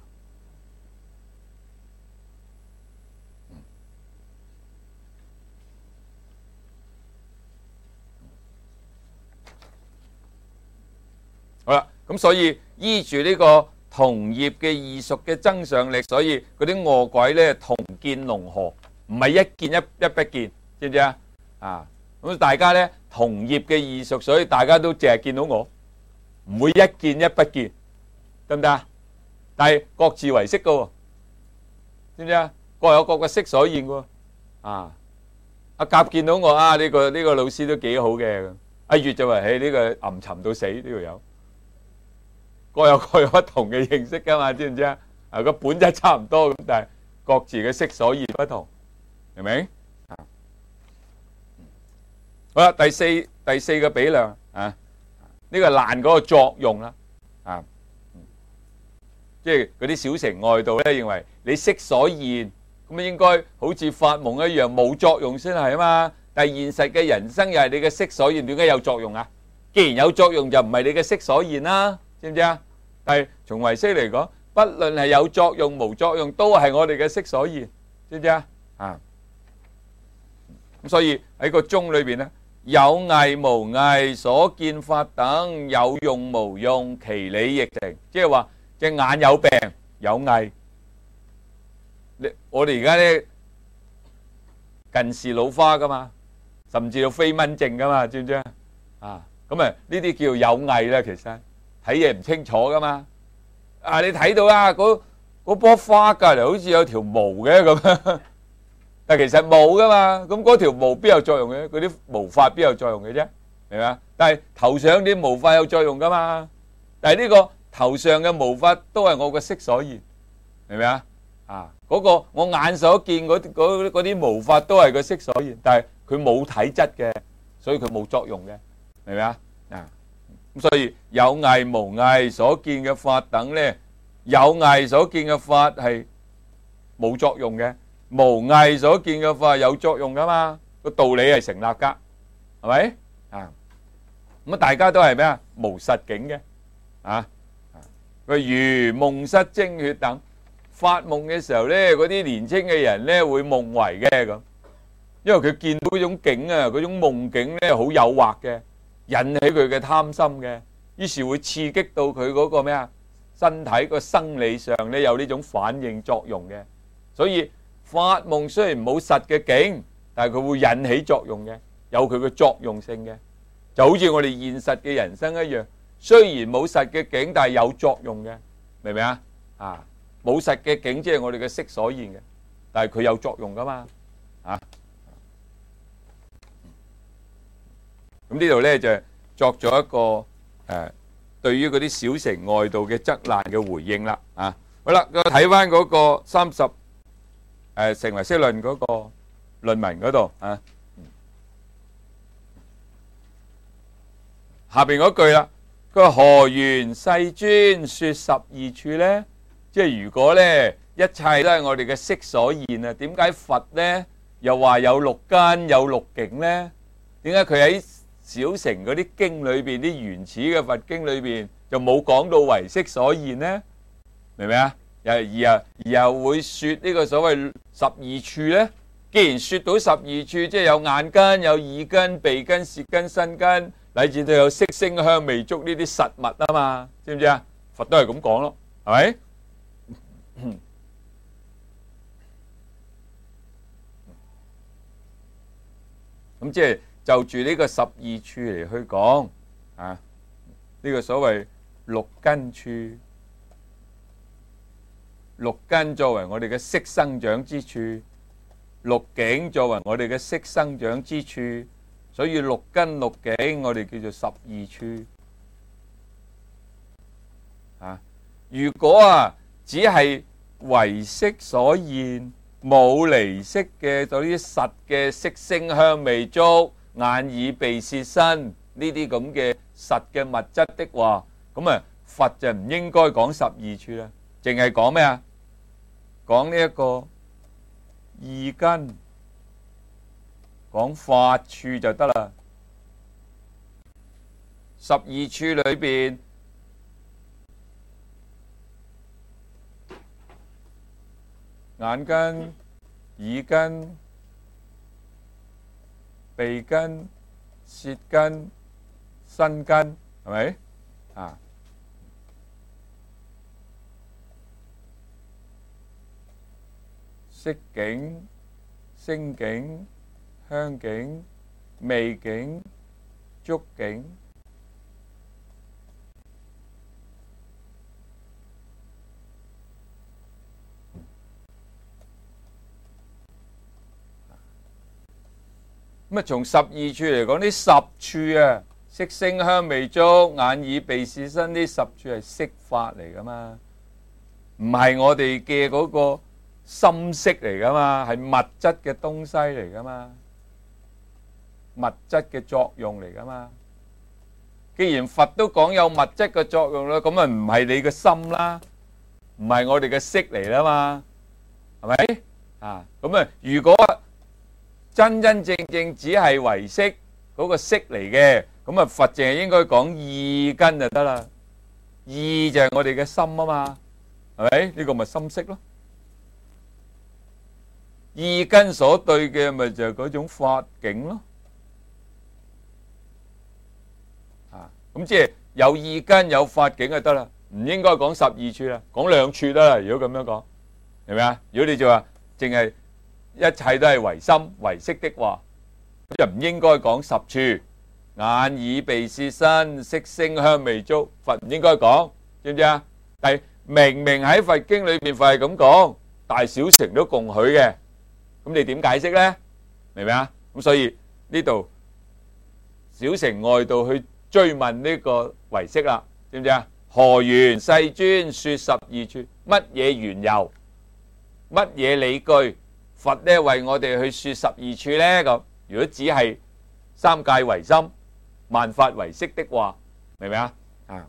好啦，咁所以依住呢個同業嘅異屬嘅增上力，所以嗰啲餓鬼咧同見龍河，唔係一見一一不見，知唔知啊？啊，咁大家咧同業嘅異屬，所以大家都淨係見到我，唔會一見一不見，得唔得啊？但係各自為色噶喎，知唔知啊？各有各嘅色所現喎。啊，阿甲見到我啊，呢個呢個老師都幾好嘅，阿月就話：誒呢個吟沉到死呢條友。各有各有不同嘅認識噶嘛，知唔知啊？啊個本質差唔多咁，但係各自嘅色所現不同，明唔明？啊，好啦，第四第四個比量啊，呢個爛嗰個作用啦，啊，即係嗰啲小乘外道咧認為你色所現，咁應該好似發夢一樣冇作用先係啊嘛。但係現實嘅人生又係你嘅色所現，點解有作用啊？既然有作用，就唔係你嘅色所現啦。知唔知啊？但係從唯識嚟講，不論係有作用無作用，都係我哋嘅色所現，知唔知啊？啊，咁所以喺個宗裏邊咧，有偽無偽，所見法等有用無用，其理亦成。即係話隻眼有病有偽，你我哋而家咧近視老花噶嘛，甚至到飛蚊症噶嘛，知唔知啊？啊，咁啊呢啲叫有偽啦，其實。睇嘢唔清楚噶嘛？啊，你睇到啊，嗰嗰棵花隔籬好似有條毛嘅咁，但其實冇噶嘛。咁嗰條毛邊有作用嘅？嗰啲毛髮邊有作用嘅啫？明嘛？但係頭上啲毛髮有作用噶嘛？但係呢個頭上嘅毛髮都係我嘅色所現，明唔明啊？啊，嗰個我眼所見嗰嗰嗰啲毛髮都係個色所現，但係佢冇體質嘅，所以佢冇作用嘅，明唔明啊？啊！咁所以有偽無偽所見嘅法等咧，有偽所見嘅法係冇作用嘅，無偽所見嘅法有作用噶嘛？個道理係成立噶，係咪啊？咁啊，大家都係咩啊？無實境嘅啊！佢如夢失精血等，發夢嘅時候咧，嗰啲年青嘅人咧會夢遺嘅咁，因為佢見到嗰種境啊，嗰種夢境咧好誘惑嘅。引起佢嘅貪心嘅，於是會刺激到佢嗰個咩啊身體個生理上咧有呢種反應作用嘅，所以發夢雖然冇實嘅境，但係佢會引起作用嘅，有佢嘅作用性嘅，就好似我哋現實嘅人生一樣，雖然冇實嘅境，但係有作用嘅，明唔明啊？啊，冇實嘅境即係我哋嘅色所現嘅，但係佢有作用噶嘛，啊。咁呢度咧就作咗一個誒、呃，對於嗰啲小乘外道嘅責難嘅回應啦，啊，好啦，我睇翻嗰個三十誒成唯識論嗰個論文嗰度啊，下邊嗰句啦，佢話何緣世尊說十二處咧？即係如果咧一切都係我哋嘅色所現啊，點解佛咧又話有六根有六境咧？點解佢喺小乘嗰啲經裏邊，啲原始嘅佛經裏邊就冇講到唯識所現呢？明唔明啊？又而又而又會說呢個所謂十二處呢？既然說到十二處，即係有眼根、有耳根、鼻根、舌根、身根，乃至都有色聲香味觸呢啲實物啊嘛，知唔知啊？佛都係咁講咯，係咪？咁即係。就住呢個十二處嚟去講啊，呢、這個所謂六根處，六根作為我哋嘅色生長之處，六境作為我哋嘅色生長之處，所以六根六境我哋叫做十二處啊。如果啊只係唯識所現，冇離識嘅嗰啲實嘅色聲香味觸。眼耳鼻舌身呢啲咁嘅實嘅物質的話，咁啊佛就唔應該講十二處啦，淨係講咩啊？講呢一個意根，講法處就得啦。十二處裏邊，眼根、耳根、鼻根、舌根、身根，係咪啊？色境、聲境、香境、味境、觸境。咁啊，從十二處嚟講，呢十處啊，色聲香味觸眼耳鼻舌身，呢十處係色法嚟噶嘛，唔係我哋嘅嗰個心識嚟噶嘛，係物質嘅東西嚟噶嘛，物質嘅作用嚟噶嘛。既然佛都講有物質嘅作用啦，咁啊唔係你嘅心啦，唔係我哋嘅識嚟啦嘛，係咪啊？咁啊，如果真真正正只係唯識嗰個識嚟嘅，咁啊佛淨係應該講意根就得啦。意就係我哋嘅心啊嘛，係咪？呢個咪心識咯。意根所對嘅咪就係嗰種法境咯。啊，咁即係有意根有法境就得啦，唔應該講十二處啦，講兩處得啦。如果咁樣講，係咪啊？如果你就話淨係一切都係唯心唯識的話，就唔應該講十處。眼耳鼻舌身色聲香味觸，佛唔應該講，知唔知啊？但係明明喺佛經裏邊，佛係咁講，大小乘都共許嘅，咁你點解釋呢？明唔明啊？咁所以呢度小乘外道去追問呢個唯識啦，知唔知啊？何緣世尊說十二處？乜嘢緣由？乜嘢理據？佛咧為我哋去說十二處咧咁，如果只係三界唯心、萬法唯識的話，明唔明啊？啊，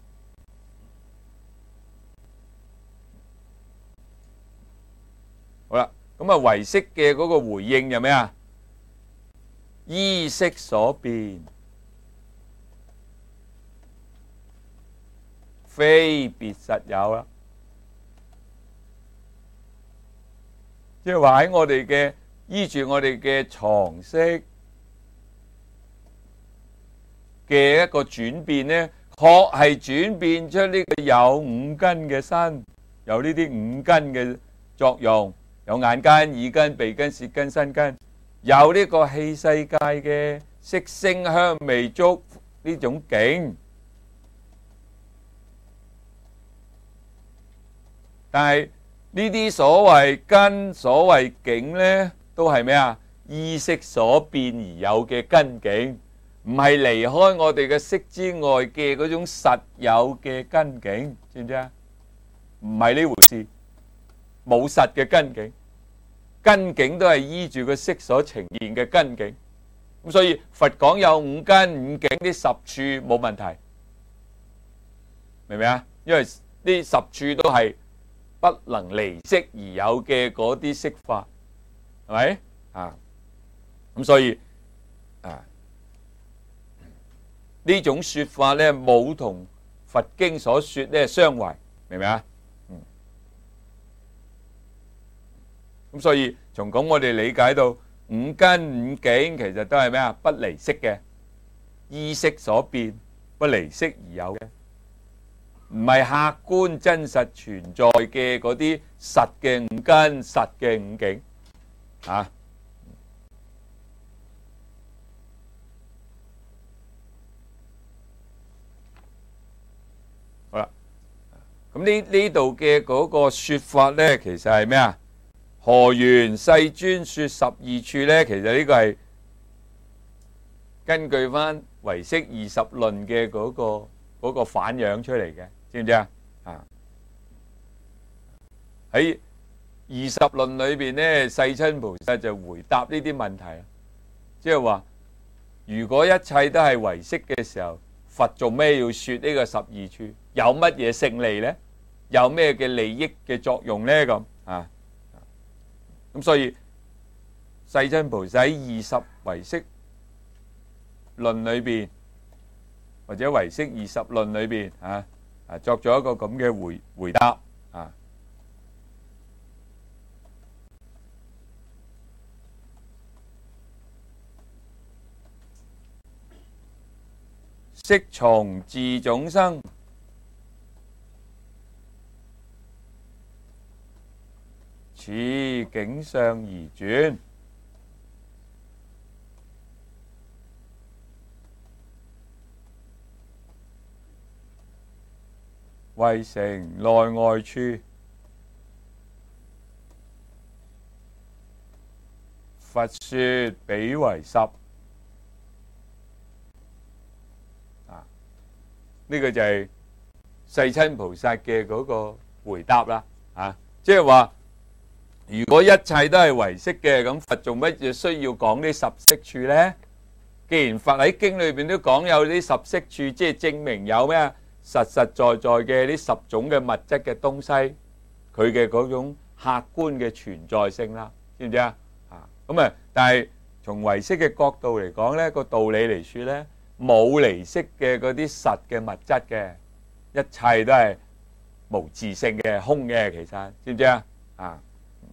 好啦，咁啊唯識嘅嗰個回應係咩啊？依識所變，非別實有啦。即係話喺我哋嘅依住我哋嘅常識嘅一個轉變呢，確係轉變出呢個有五根嘅身，有呢啲五根嘅作用，有眼根、耳根、鼻根、舌根、身根，有呢個器世界嘅色聲香味觸呢種境，但係呢啲所謂根、所謂境呢，都係咩啊？意識所變而有嘅根境，唔係離開我哋嘅識之外嘅嗰種實有嘅根境，知唔知啊？唔係呢回事，冇實嘅根境，根境都係依住個識所呈現嘅根境。咁所以佛講有五根五境呢十處冇問題，明唔明啊？因為呢十處都係不能離識而有嘅嗰啲色法，係咪啊？咁所以啊，呢種說法咧冇同佛經所說咧相違，明唔明啊？嗯。咁所以從咁我哋理解到五根五境其實都係咩啊？不離識嘅，依識所變，不離識而有嘅。唔係客觀真實存在嘅嗰啲實嘅五根、實嘅五境，啊！好啦，咁呢呢度嘅嗰個說法咧，其實係咩啊？何緣世尊說十二處咧？其實呢個係根據翻唯識二十論嘅嗰個嗰個反映出嚟嘅。知唔知啊？啊！喺二十論裏邊咧，世親菩薩就回答呢啲問題，即係話如果一切都係唯識嘅時候，佛做咩要說呢個十二處？有乜嘢勝利呢？有咩嘅利益嘅作用呢？咁啊！ 咁所以世親菩薩喺二十唯識論裏邊，或者唯識二十論裏邊啊，啊作咗一個咁嘅回回答啊。識從自種生，此境相而轉。為成內外處，佛說彼為十。啊，呢個就係世親菩薩嘅嗰個回答啦。啊，即係話，如果一切都係唯識嘅，咁佛做乜嘢需要講呢十識處呢？既然佛喺經裏邊都講有呢十識處，即係證明有咩啊？實實在在嘅呢十種嘅物質嘅東西，佢嘅嗰種客觀嘅存在性啦，知唔知啊？啊，咁啊，但係從唯識嘅角度嚟講呢，個道理嚟說呢，冇離識嘅嗰啲實嘅物質嘅，一切都係無自性嘅空嘅，其實知唔知啊？啊，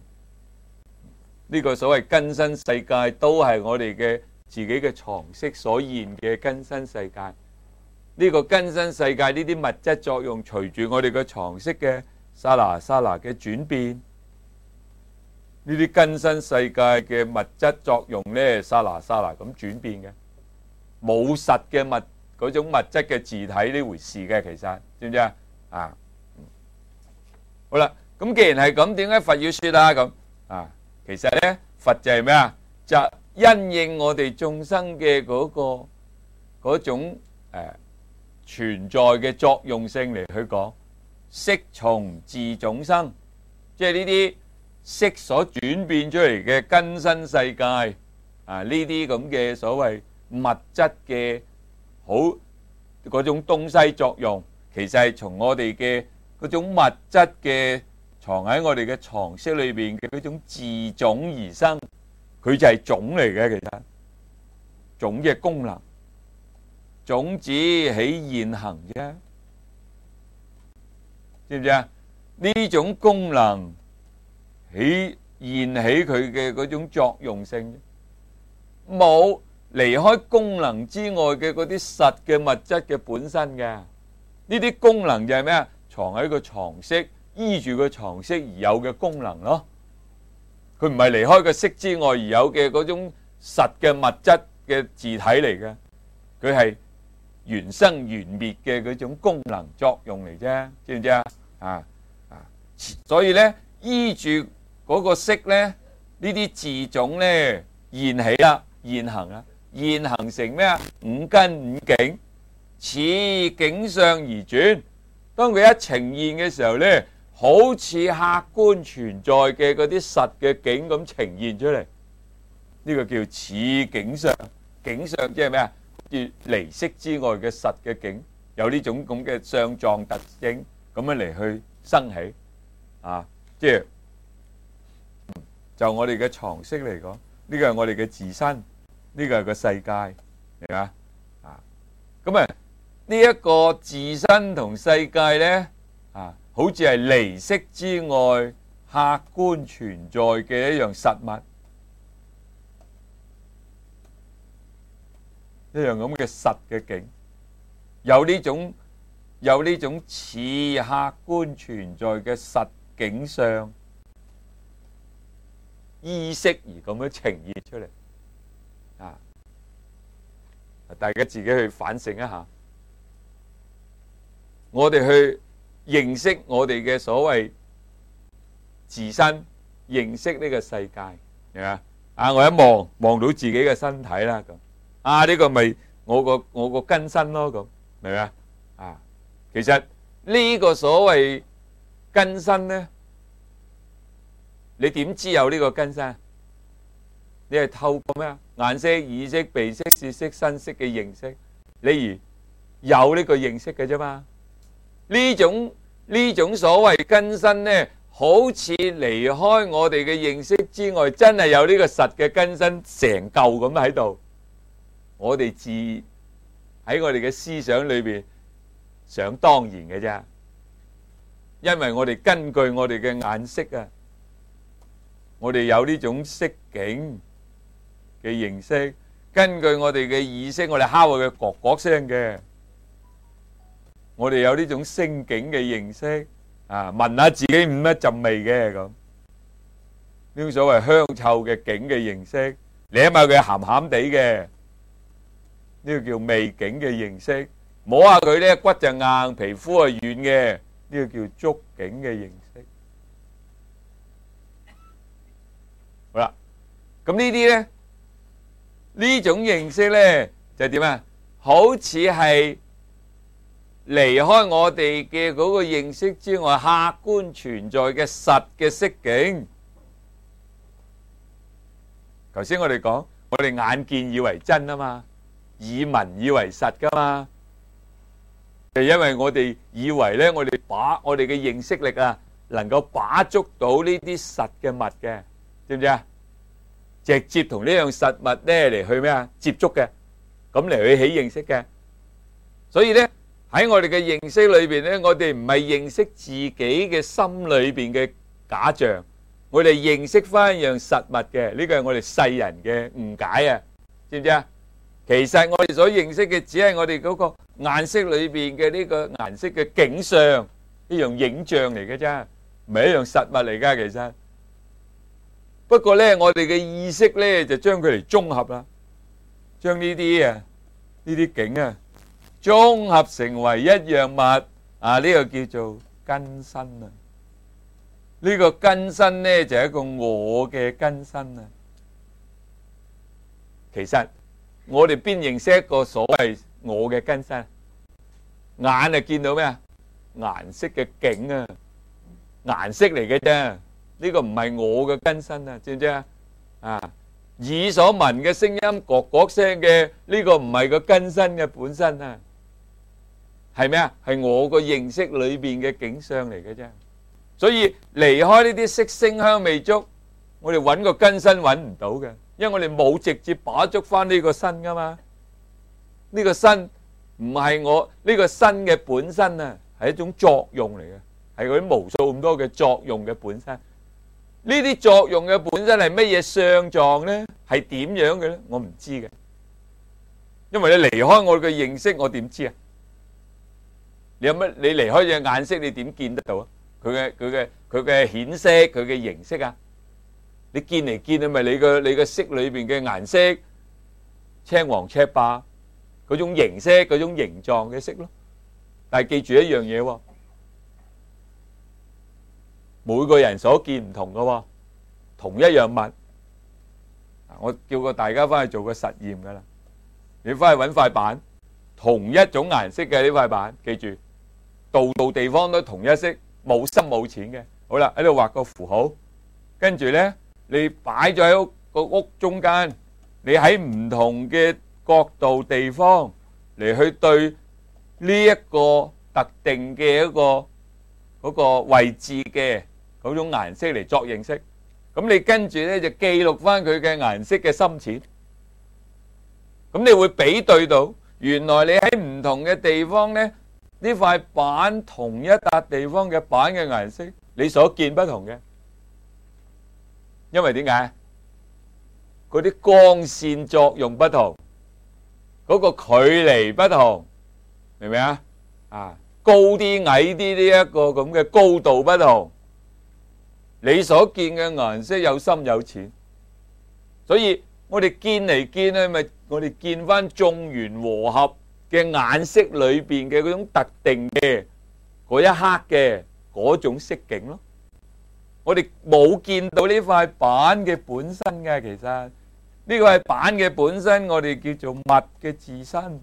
呢個所謂根身世界都係我哋嘅自己嘅常識所現嘅根身世界。呢個根身世界呢啲物質作用，隨住我哋嘅常識嘅沙拿沙拿嘅轉變，呢啲根身世界嘅物質作用呢，沙拿沙拿咁轉變嘅，冇實嘅物嗰種物質嘅自體呢回事嘅，其實知唔知啊？啊，好啦，咁既然係咁，點解佛要說啊？咁啊，其實呢，佛就係咩啊？就因應我哋眾生嘅嗰個嗰種誒存在嘅作用性嚟去講，識從自種生，即係呢啲識所轉變出嚟嘅根身世界啊，呢啲咁嘅所謂物質嘅好嗰種東西作用，其實係從我哋嘅嗰種物質嘅藏喺我哋嘅常識裏邊嘅嗰種自種而生，佢就係種嚟嘅，其實種嘅功能。種子起現行啫，知唔知啊？呢種功能起現起佢嘅嗰種作用性，冇離開功能之外嘅嗰啲實嘅物質嘅本身嘅。呢啲功能就係咩啊？藏喺個常識，依住個常識而有嘅功能咯。佢唔係離開個識之外而有嘅嗰種實嘅物質嘅自體嚟嘅，佢係緣生緣滅嘅嗰種功能作用嚟啫，知唔知啊？啊啊！所以咧，依住嗰個識咧，呢啲自種咧現起啦，現行啦，現行成咩啊？五根五境，似境相而轉。當佢一呈現嘅時候咧，好似客觀存在嘅嗰啲實嘅境咁呈現出嚟。呢個叫似境相，境相即係咩啊？越離識之外嘅實嘅境，有呢種咁嘅相狀特徵，咁樣嚟去生起啊！即係就我哋嘅常識嚟講，呢個係我哋嘅自身，呢個係個世界，係嘛啊？咁啊，呢一個自身同世界咧啊，好似係離識之外客觀存在嘅一樣實物。一樣咁嘅實嘅境，有呢種有呢種似客觀存在嘅實境相意識而咁樣呈現出嚟啊！大家自己去反省一下，我哋去認識我哋嘅所謂自身，認識呢個世界，係嘛？啊，我一望望到自己嘅身體啦咁。啊！呢、這個咪我個我個根身咯，咁明唔明啊？啊，其實呢個所謂根身咧，你點知有呢個根身？你係透過咩啊？眼識、耳識、鼻識、舌識、身識嘅認識，你而有呢個認識嘅啫嘛。呢種呢種所謂根身咧， 好似離開我哋嘅認識之外，真係有呢個實嘅根身成嚿咁喺度。我哋自喺我哋嘅思想裏邊想當然嘅啫，因為我哋根據我哋嘅眼識啊，我哋有呢種色境嘅認識，根據我哋嘅意識，我哋敲佢嘅角角聲嘅，我哋有呢種聲境嘅認識啊，聞下自己五一陣味嘅咁，呢種所謂香臭嘅境嘅認識，舐下佢鹹鹹地嘅。呢個叫味境嘅認識，摸下佢咧骨就硬，皮膚係軟嘅，呢個叫觸境嘅認識。好啦，咁呢啲咧，呢種認識咧就係點啊？好似係離開我哋嘅嗰個認識之外，客觀存在嘅實嘅色境。頭先我哋講，我哋眼見以為真啊嘛。耳聞以為實噶嘛，就因為我哋以為咧，我哋把我哋嘅認識力啊，能夠把捉到呢啲實嘅物嘅，知唔知啊？直接同呢樣實物咧嚟去咩啊？接觸嘅，咁嚟去起認識嘅。所以咧喺我哋嘅認識裏邊咧，我哋唔係認識自己嘅心裏邊嘅假象，我哋認識翻一樣實物嘅。呢個係我哋世人嘅誤解啊，知唔知啊？其實我哋所認識嘅只係我哋嗰個顏色裏邊嘅呢個顏色嘅景象，一樣影像嚟嘅啫，唔係一樣實物嚟噶。其實不過咧，我哋嘅意識咧就將佢嚟綜合啦，將呢啲啊呢啲景啊綜合成為一樣物啊，呢個叫做根身啊。呢個根身咧就係一個我嘅根身啊。其實我哋邊認識一個所謂我嘅根身？眼就見到咩啊？顏色嘅景啊，顏色嚟嘅啫。呢個唔係我嘅根身啊，知唔知啊？啊，耳所聞嘅聲音，角角聲嘅呢個唔係個根身嘅本身啊，係咩啊？係我個認識裏邊嘅景象嚟嘅啫。所以離開呢啲色聲香味觸，我哋揾個根身揾唔到嘅。因為我哋冇直接把捉翻呢個身噶嘛，呢個身唔係我呢個身嘅本身啊，係一種作用嚟嘅，係嗰啲無數咁多嘅作用嘅本身。呢啲作用嘅本身係乜嘢相狀咧？係點樣嘅咧？我唔知嘅，因為你離開我嘅認識，我點知啊？你有乜？你離開隻眼識，你點見得到啊？佢嘅佢嘅佢嘅顯色，佢嘅形色啊？你見嚟見去咪你個你個色裏邊嘅顏色，青黃赤白嗰種形色嗰種形狀嘅色咯。但係記住一樣嘢喎，每個人所見唔同噶喎，同一樣物。我叫過大家翻去做個實驗噶啦，你翻去揾塊板，同一種顏色嘅呢塊板，記住，度度地方都同一色，冇深冇淺嘅。好啦，喺度畫個符號，跟住咧。你擺咗喺屋個屋中間，你喺唔同嘅角度地方嚟去對呢一個特定嘅一個嗰個位置嘅嗰種顏色嚟作認識。咁你跟住咧就記錄翻佢嘅顏色嘅深淺。咁你會比對到，原來你喺唔同嘅地方咧，呢塊板同一笪地方嘅板嘅顏色，你所見不同嘅。因為點解？嗰啲光線作用不同，嗰個距離不同，明唔明啊？啊，高啲矮啲呢一個咁嘅高度不同，你所見嘅顏色有深有淺，所以我哋見嚟見去咪我哋見翻眾緣和合嘅眼色裏邊嘅嗰種特定嘅嗰一刻嘅嗰種色境咯。我哋冇見到呢塊板嘅本身嘅，其實呢個係板嘅本身，我哋叫做物嘅自身。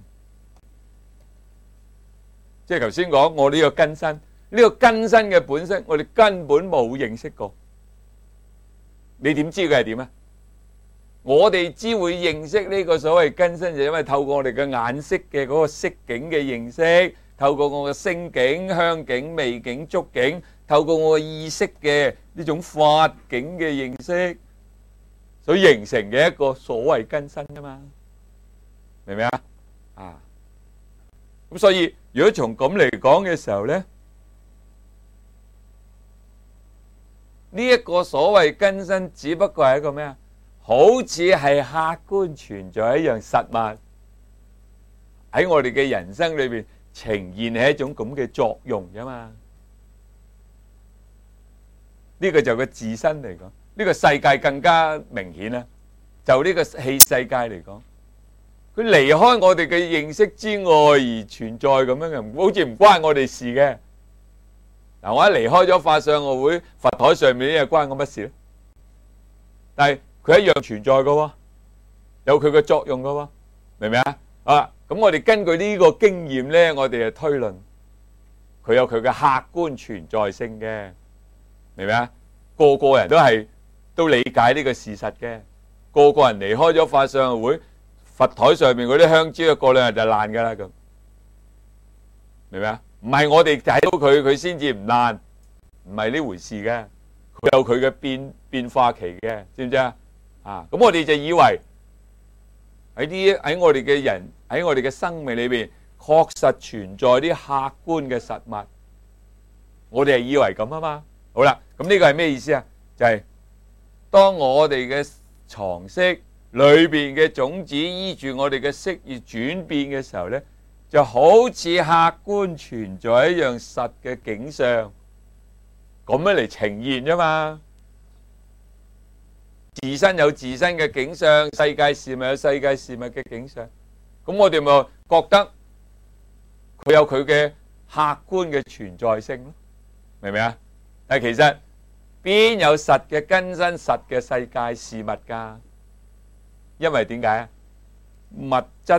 即係頭先講我呢個根身，呢個根身嘅本身，我哋根本冇認識過。你點知佢係點啊？我哋只會認識呢個所謂根身，就因為透過我哋嘅眼識嘅嗰個色境嘅認識，透過我嘅聲境、香境、味境、觸境。 透過我意識嘅呢種法境嘅認識，所形成嘅一個所謂根身㗎嘛，明唔明啊？啊，咁所以如果從咁嚟講嘅時候咧，呢一個所謂根身，只不過係一個咩啊？好似係客觀存在一樣實物，喺我哋嘅人生裏邊呈現係一種咁嘅作用啫嘛。呢個就個自身嚟講，呢個世界更加明顯啦。就呢個器世界嚟講，佢離開我哋嘅認識之外而存在咁樣嘅，好似唔關我哋事嘅。嗱，我一離開咗法相學會，佛台上面呢嘢關我乜事咧？但係佢一樣存在嘅，有佢嘅作用嘅，明唔明啊？啊，咁我哋根據呢個經驗咧，我哋就推論，佢有佢嘅客觀存在性嘅，明唔明啊？個個人都係都理解呢個事實嘅，個個人離開咗法相學會，佛台上面嗰啲香蕉過兩日就爛噶啦，咁明唔明啊？唔係我哋睇到佢，佢先至唔爛，唔係呢回事嘅。佢有佢嘅變變化期嘅，知唔知啊？啊，咁我哋就以為喺啲喺我哋嘅人喺我哋嘅生命裏邊，確實存在啲客觀嘅實物。我哋係以為咁啊嘛。好啦，咁呢個係咩意思啊？就係當我哋嘅藏識裏邊嘅種子依住我哋嘅識而轉變嘅時候咧，就好似客觀存在一樣實嘅景象，咁樣嚟呈現啫嘛。自身有自身嘅景象，世界事物有世界事物嘅景象。咁我哋咪覺得佢有佢嘅客觀嘅存在性咯，明唔明啊？但係其實邊有實嘅根身、實嘅世界事物㗎？因為點解啊？物質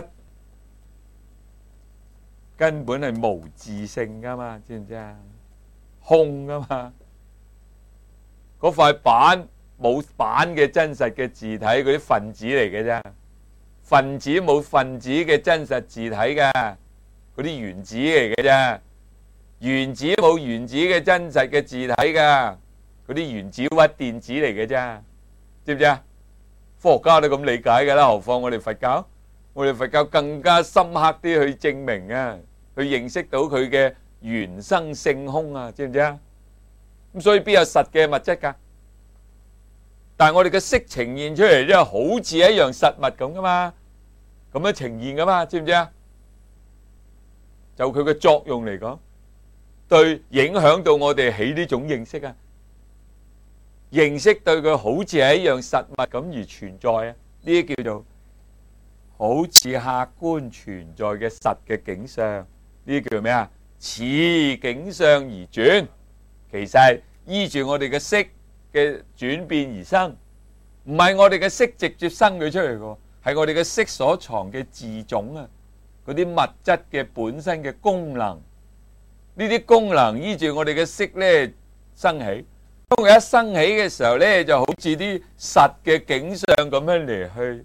根本係無自性噶嘛，知唔知啊？空噶嘛，嗰塊板冇板嘅真實嘅字體，嗰啲分子嚟嘅啫。分子冇分子嘅真實字體嘅，嗰啲原子嚟嘅啫。原子冇原子嘅真實嘅字體噶，嗰啲原子核電子嚟嘅啫，知唔知啊？科學家都咁理解㗎啦，何況我哋佛教？我哋佛教更加深刻啲去證明啊，去認識到佢嘅原生性空啊，知唔知啊？咁所以邊有實嘅物質㗎？但係我哋嘅色呈現出嚟，即係好似一樣實物咁噶嘛，咁樣呈現噶嘛，知唔知啊？就佢嘅作用嚟講，對影響到我哋起呢種認識啊，認識對佢好似係一樣實物咁而存在啊，呢啲叫做好似客觀存在嘅實嘅景象，呢啲叫做咩啊？似景象而轉，其實係依住我哋嘅色嘅轉變而生，唔係我哋嘅色直接生佢出嚟嘅，係我哋嘅色所藏嘅自種啊，嗰啲物質嘅本身嘅功能，呢啲功能依住我哋嘅色咧生起，當佢一生起嘅時候咧，就好似啲實嘅景象咁樣嚟去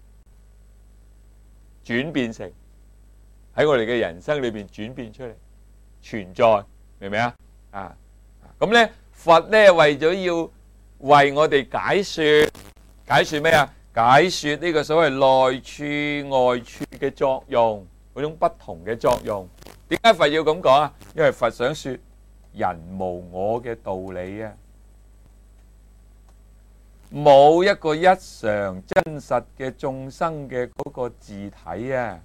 轉變成喺我哋嘅人生裏邊轉變出嚟存在，明唔明啊？啊，咁咧佛咧為咗要為我哋解說，解說咩啊？解說呢個所謂內處外處嘅作用，嗰種不同嘅作用。點解佛要咁講啊？因為佛想說人無我嘅道理啊，冇一個一常真實嘅眾生嘅嗰個自體啊，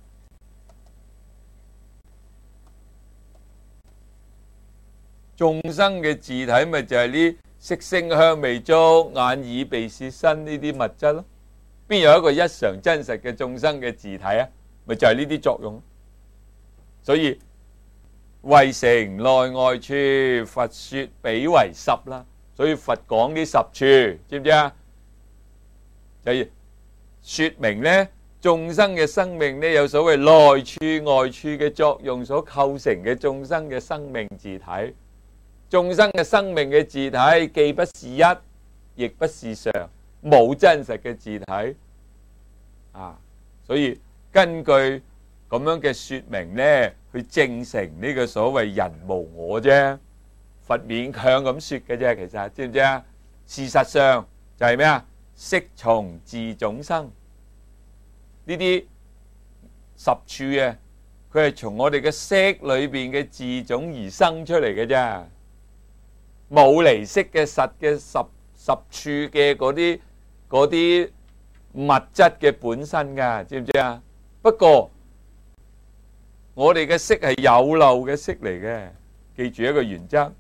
眾生嘅自體咪就係呢色聲香味觸眼耳鼻舌身呢啲物質咯，邊有一個一常真實嘅眾生嘅自體啊？咪就係呢啲作用。所以為成內外處，佛說比為十啦。所以佛講呢十處，知唔知啊？就係說明呢眾生嘅生命呢有所謂內處外處嘅作用所構成嘅眾生嘅生命自體。眾生嘅生命嘅自體既不是一，亦不是常，冇真實嘅自體啊！所以根據咁樣嘅說明呢，去證成呢個所謂人無我啫。 佛勉強咁説嘅啫，其實知唔知啊？事實上就係咩啊？色從自種生，呢啲十處啊，佢係從我哋嘅色裏邊嘅自種而生出嚟嘅啫，冇離色嘅實嘅十十處嘅嗰啲嗰啲物質嘅本身㗎，知唔知啊？不過我哋嘅色係有漏嘅色嚟嘅，記住一個原則。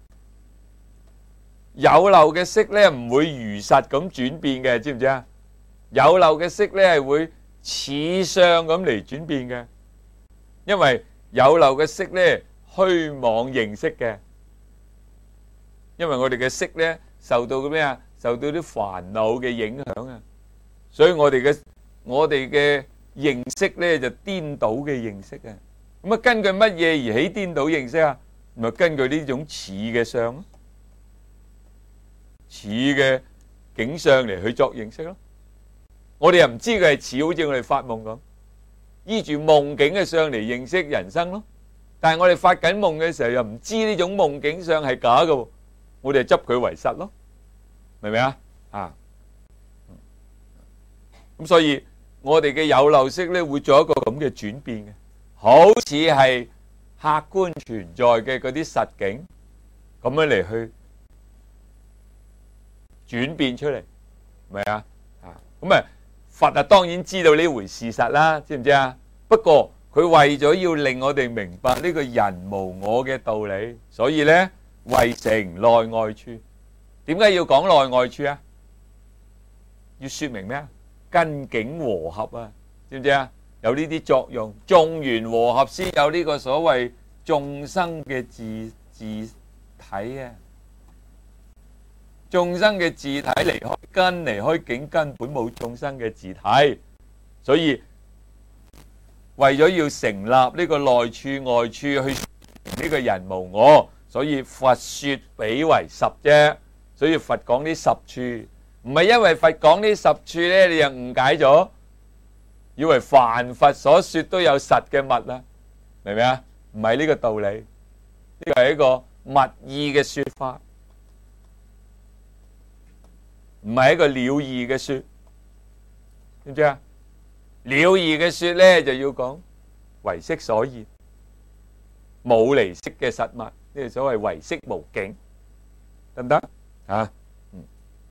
有漏嘅色咧唔會如實咁轉變嘅，知唔知啊？有漏嘅色咧係會似相咁嚟轉變嘅，因為有漏嘅色咧虛妄認識嘅，因為我哋嘅色咧受到嘅咩啊？受到啲煩惱嘅影響啊，所以我哋嘅我哋嘅認識咧就顛倒嘅認識啊。咁啊，根據乜嘢而起顛倒認識啊？咪根據呢種似嘅相咯。似嘅景象嚟去作認識咯，我哋又唔知佢係似，好似我哋發夢咁，依住夢境嘅相嚟認識人生咯。但係我哋發緊夢嘅時候又唔知呢種夢境相係假嘅，我哋就執佢為實咯，明唔明啊？啊，咁所以我哋嘅有漏色咧會做一個咁嘅轉變嘅，好似係客觀存在嘅嗰啲實境咁樣嚟去轉變出嚟，咪啊啊咁啊！佛啊當然知道呢回事實啦，知唔知啊？不過佢為咗要令我哋明白呢個人無我嘅道理，所以咧為成內外處。點解要講內外處啊？要說明咩啊？根境和合啊，知唔知啊？有呢啲作用，眾緣和合先有呢個所謂眾生嘅自自體啊。眾生嘅自體離開根，離開境，根本冇眾生嘅自體，所以為咗要成立呢個內處外處去呢個人無我，所以佛說比為十啫。所以佛講呢十處，唔係因為佛講呢十處咧，你又誤解咗，以為凡佛所說都有實嘅物啦，明唔明啊？唔係呢個道理，呢個係一個物意嘅說法。唔係一個了義嘅說，知唔知啊？了義嘅說咧就要講唯識所現，冇離色嘅實物，呢個所謂唯識無境，得唔得啊？嗯。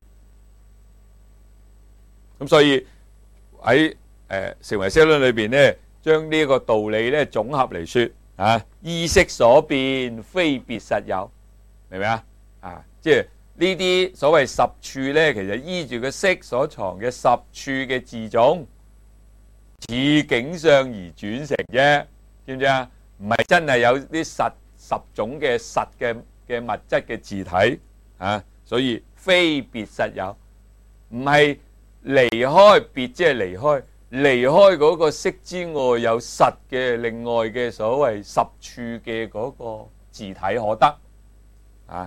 咁所以喺誒成唯識論裏邊咧，將呢一個道理咧總合嚟說啊，依色所變，非別實有，明唔明啊？啊，即係。呢啲所謂十處咧，其實依住個色所藏嘅十處嘅自種，似景相而轉成啫，知唔知啊？唔係真係有啲實十種嘅實嘅嘅物質嘅自體啊，所以非別實有，唔係離開別，即係離開離開嗰個色之外有實嘅另外嘅所謂十處嘅嗰個自體可得啊。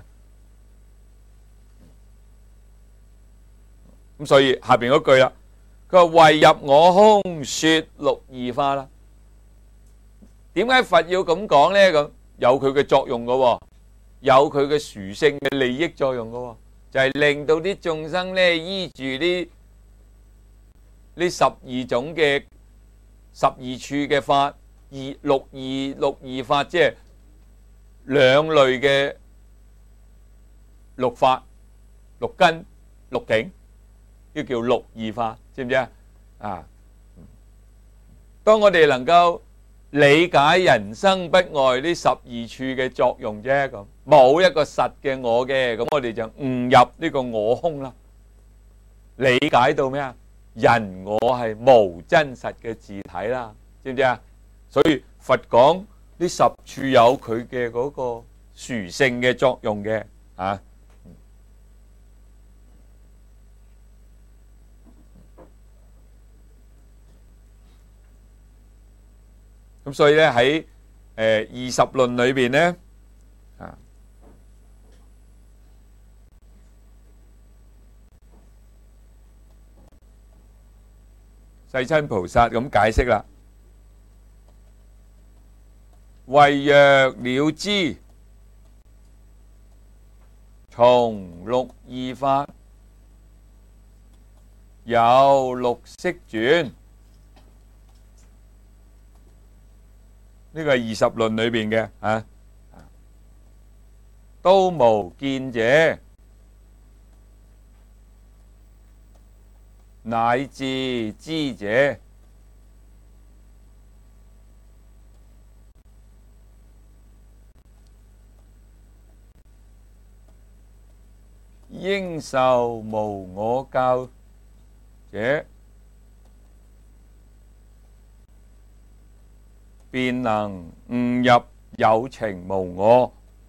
咁所以下邊嗰句啦，佢話唯入我空說六義化啦。點解佛要咁講咧？咁有佢嘅作用噶，有佢嘅殊勝嘅利益作用噶，就係令到啲眾生咧依住呢呢十二種嘅十二處嘅法，二六義六義法，即係兩類嘅六法、六根、六境。呢叫六義法，知唔知啊？啊！當我哋能夠理解人生不外呢十二處嘅作用啫，咁冇一個實嘅我嘅，咁我哋就誤入呢個我空啦。理解到咩啊？人我係無真實嘅自體啦，知唔知啊？所以佛講呢十處有佢嘅嗰個殊勝嘅作用嘅，啊！咁所以咧喺誒二十論裏邊咧，啊，世親菩薩咁解釋啦，為若了知從六義法有六識轉，呢個係二十論裏邊嘅啊，都無見者，乃至知者。應受無我教者，便能悟入有情無我。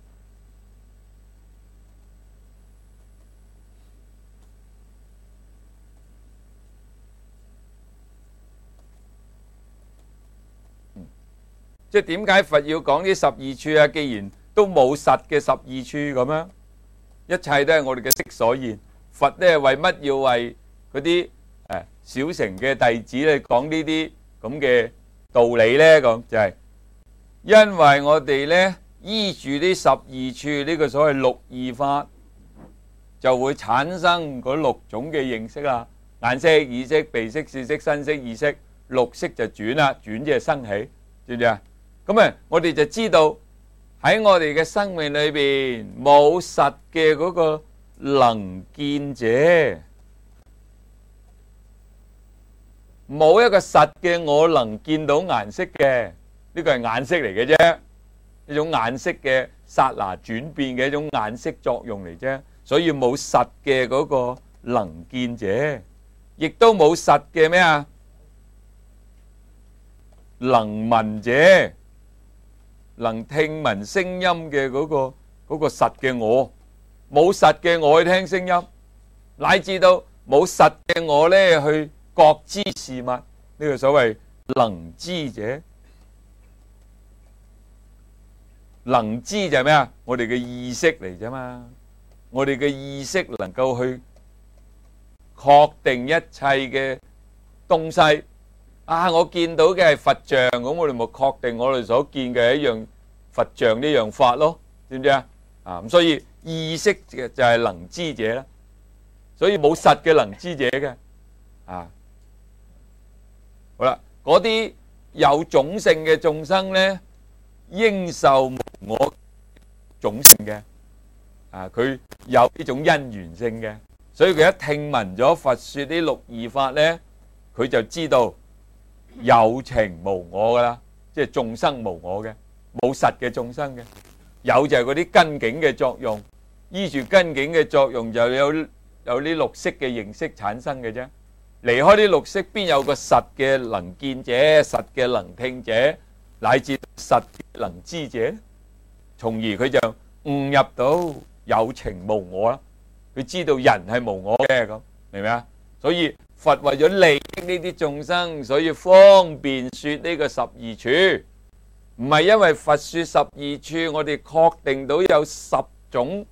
即係點解佛要講呢十二處啊？既然都冇實嘅十二處咁樣，一切都係我哋嘅色所現。佛咧為乜要為嗰啲誒小乘嘅弟子咧講呢啲咁嘅道理咧？咁就係因為我哋咧依住呢十二處呢個所謂六義法，就會產生嗰六種嘅認識啦。眼識、耳識、鼻識、舌識、身識、意識，六識就轉啦，轉即係生起，知唔知啊？咁啊，我哋就知道喺我哋嘅生命裏邊冇實嘅嗰個能見者，冇一個實嘅我能見到顏色嘅，呢個係眼識嚟嘅啫，呢種眼識嘅剎那轉變嘅一種眼識作用嚟啫，所以冇實嘅嗰個能見者，亦都冇實嘅咩啊？能聞者。能聽聞聲音嘅嗰個嗰個實嘅我，冇實嘅我去聽聲音，乃至到冇實嘅我咧去覺知事物，呢個所謂能知者。能知就係咩啊？我哋嘅意識嚟啫嘛，我哋嘅意識能夠去確定一切嘅東西。啊！我見到嘅係佛像，咁我哋咪確定我哋所見嘅係一樣佛像呢樣法咯，知唔知啊？啊咁，所以意識嘅就係能知者啦，所以冇實嘅能知者嘅啊。好啦，嗰啲有種性嘅眾生咧，應受無我種性嘅啊，佢有呢種因緣性嘅，所以佢一聽聞咗佛說啲六義法咧，佢就知道。有情無我噶啦，即係眾生無我嘅，冇實嘅眾生嘅，有就係嗰啲根境嘅作用，依住根境嘅作用就有有啲六識嘅認識產生嘅啫。離開啲六識，邊有個實嘅能見者、實嘅能聽者，乃至實能知者，從而佢就悟入到有情無我啦。佢知道人係無我嘅，咁明唔明啊？所以佛為咗利益呢啲眾生，所以方便說呢個十二處，唔係因為佛說十二處，我哋確定到有十種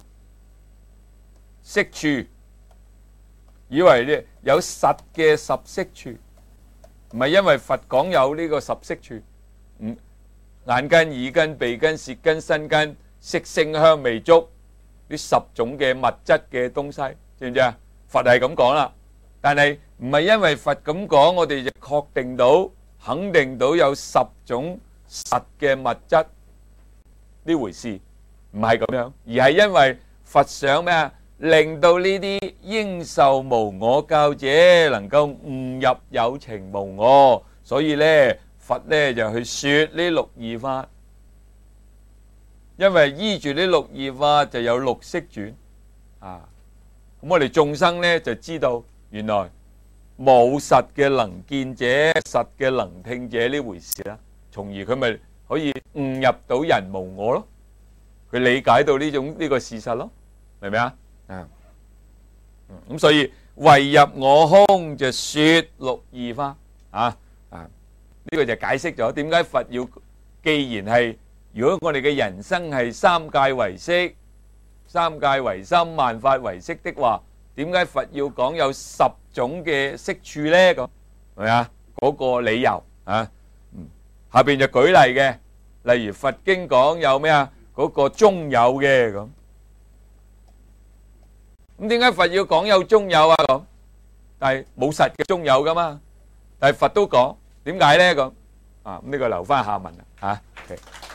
識處，以為呢有實嘅十識處，唔係因為佛講有呢個十識處，嗯，眼根、耳根、鼻根、舌根、身根、色聲香味觸呢十種嘅物質嘅東西，知唔知啊？佛係咁講啦。但係唔係因為佛咁講，我哋就確定到、肯定到有十種實嘅物質呢回事，唔係咁樣，而係因為佛想咩啊？令到呢啲應受無我教者能夠悟入有情無我，所以咧佛咧就去說呢六義法，因為依住呢六義法就有六識轉啊。咁我哋眾生咧就知道。原來冇實嘅能見者、實嘅能聽者呢回事啦，從而佢咪可以悟入到人無我咯，佢理解到呢種呢個事實咯，明唔明啊？啊，咁所以唯入我空就說六義法啊啊，呢個就解釋咗點解佛要，既然係如果我哋嘅人生係三界為識、三界為心、萬法為識的話。點解佛要講有十種嘅識處咧？咁係咪啊？嗰個理由啊，嗯，下邊就舉例嘅，例如佛經講有咩啊？嗰個中有嘅咁， 咁點解佛要講有中有啊？咁但係冇實嘅中有噶嘛？但係佛都講，點解咧咁？啊，咁呢個留翻下文啦嚇。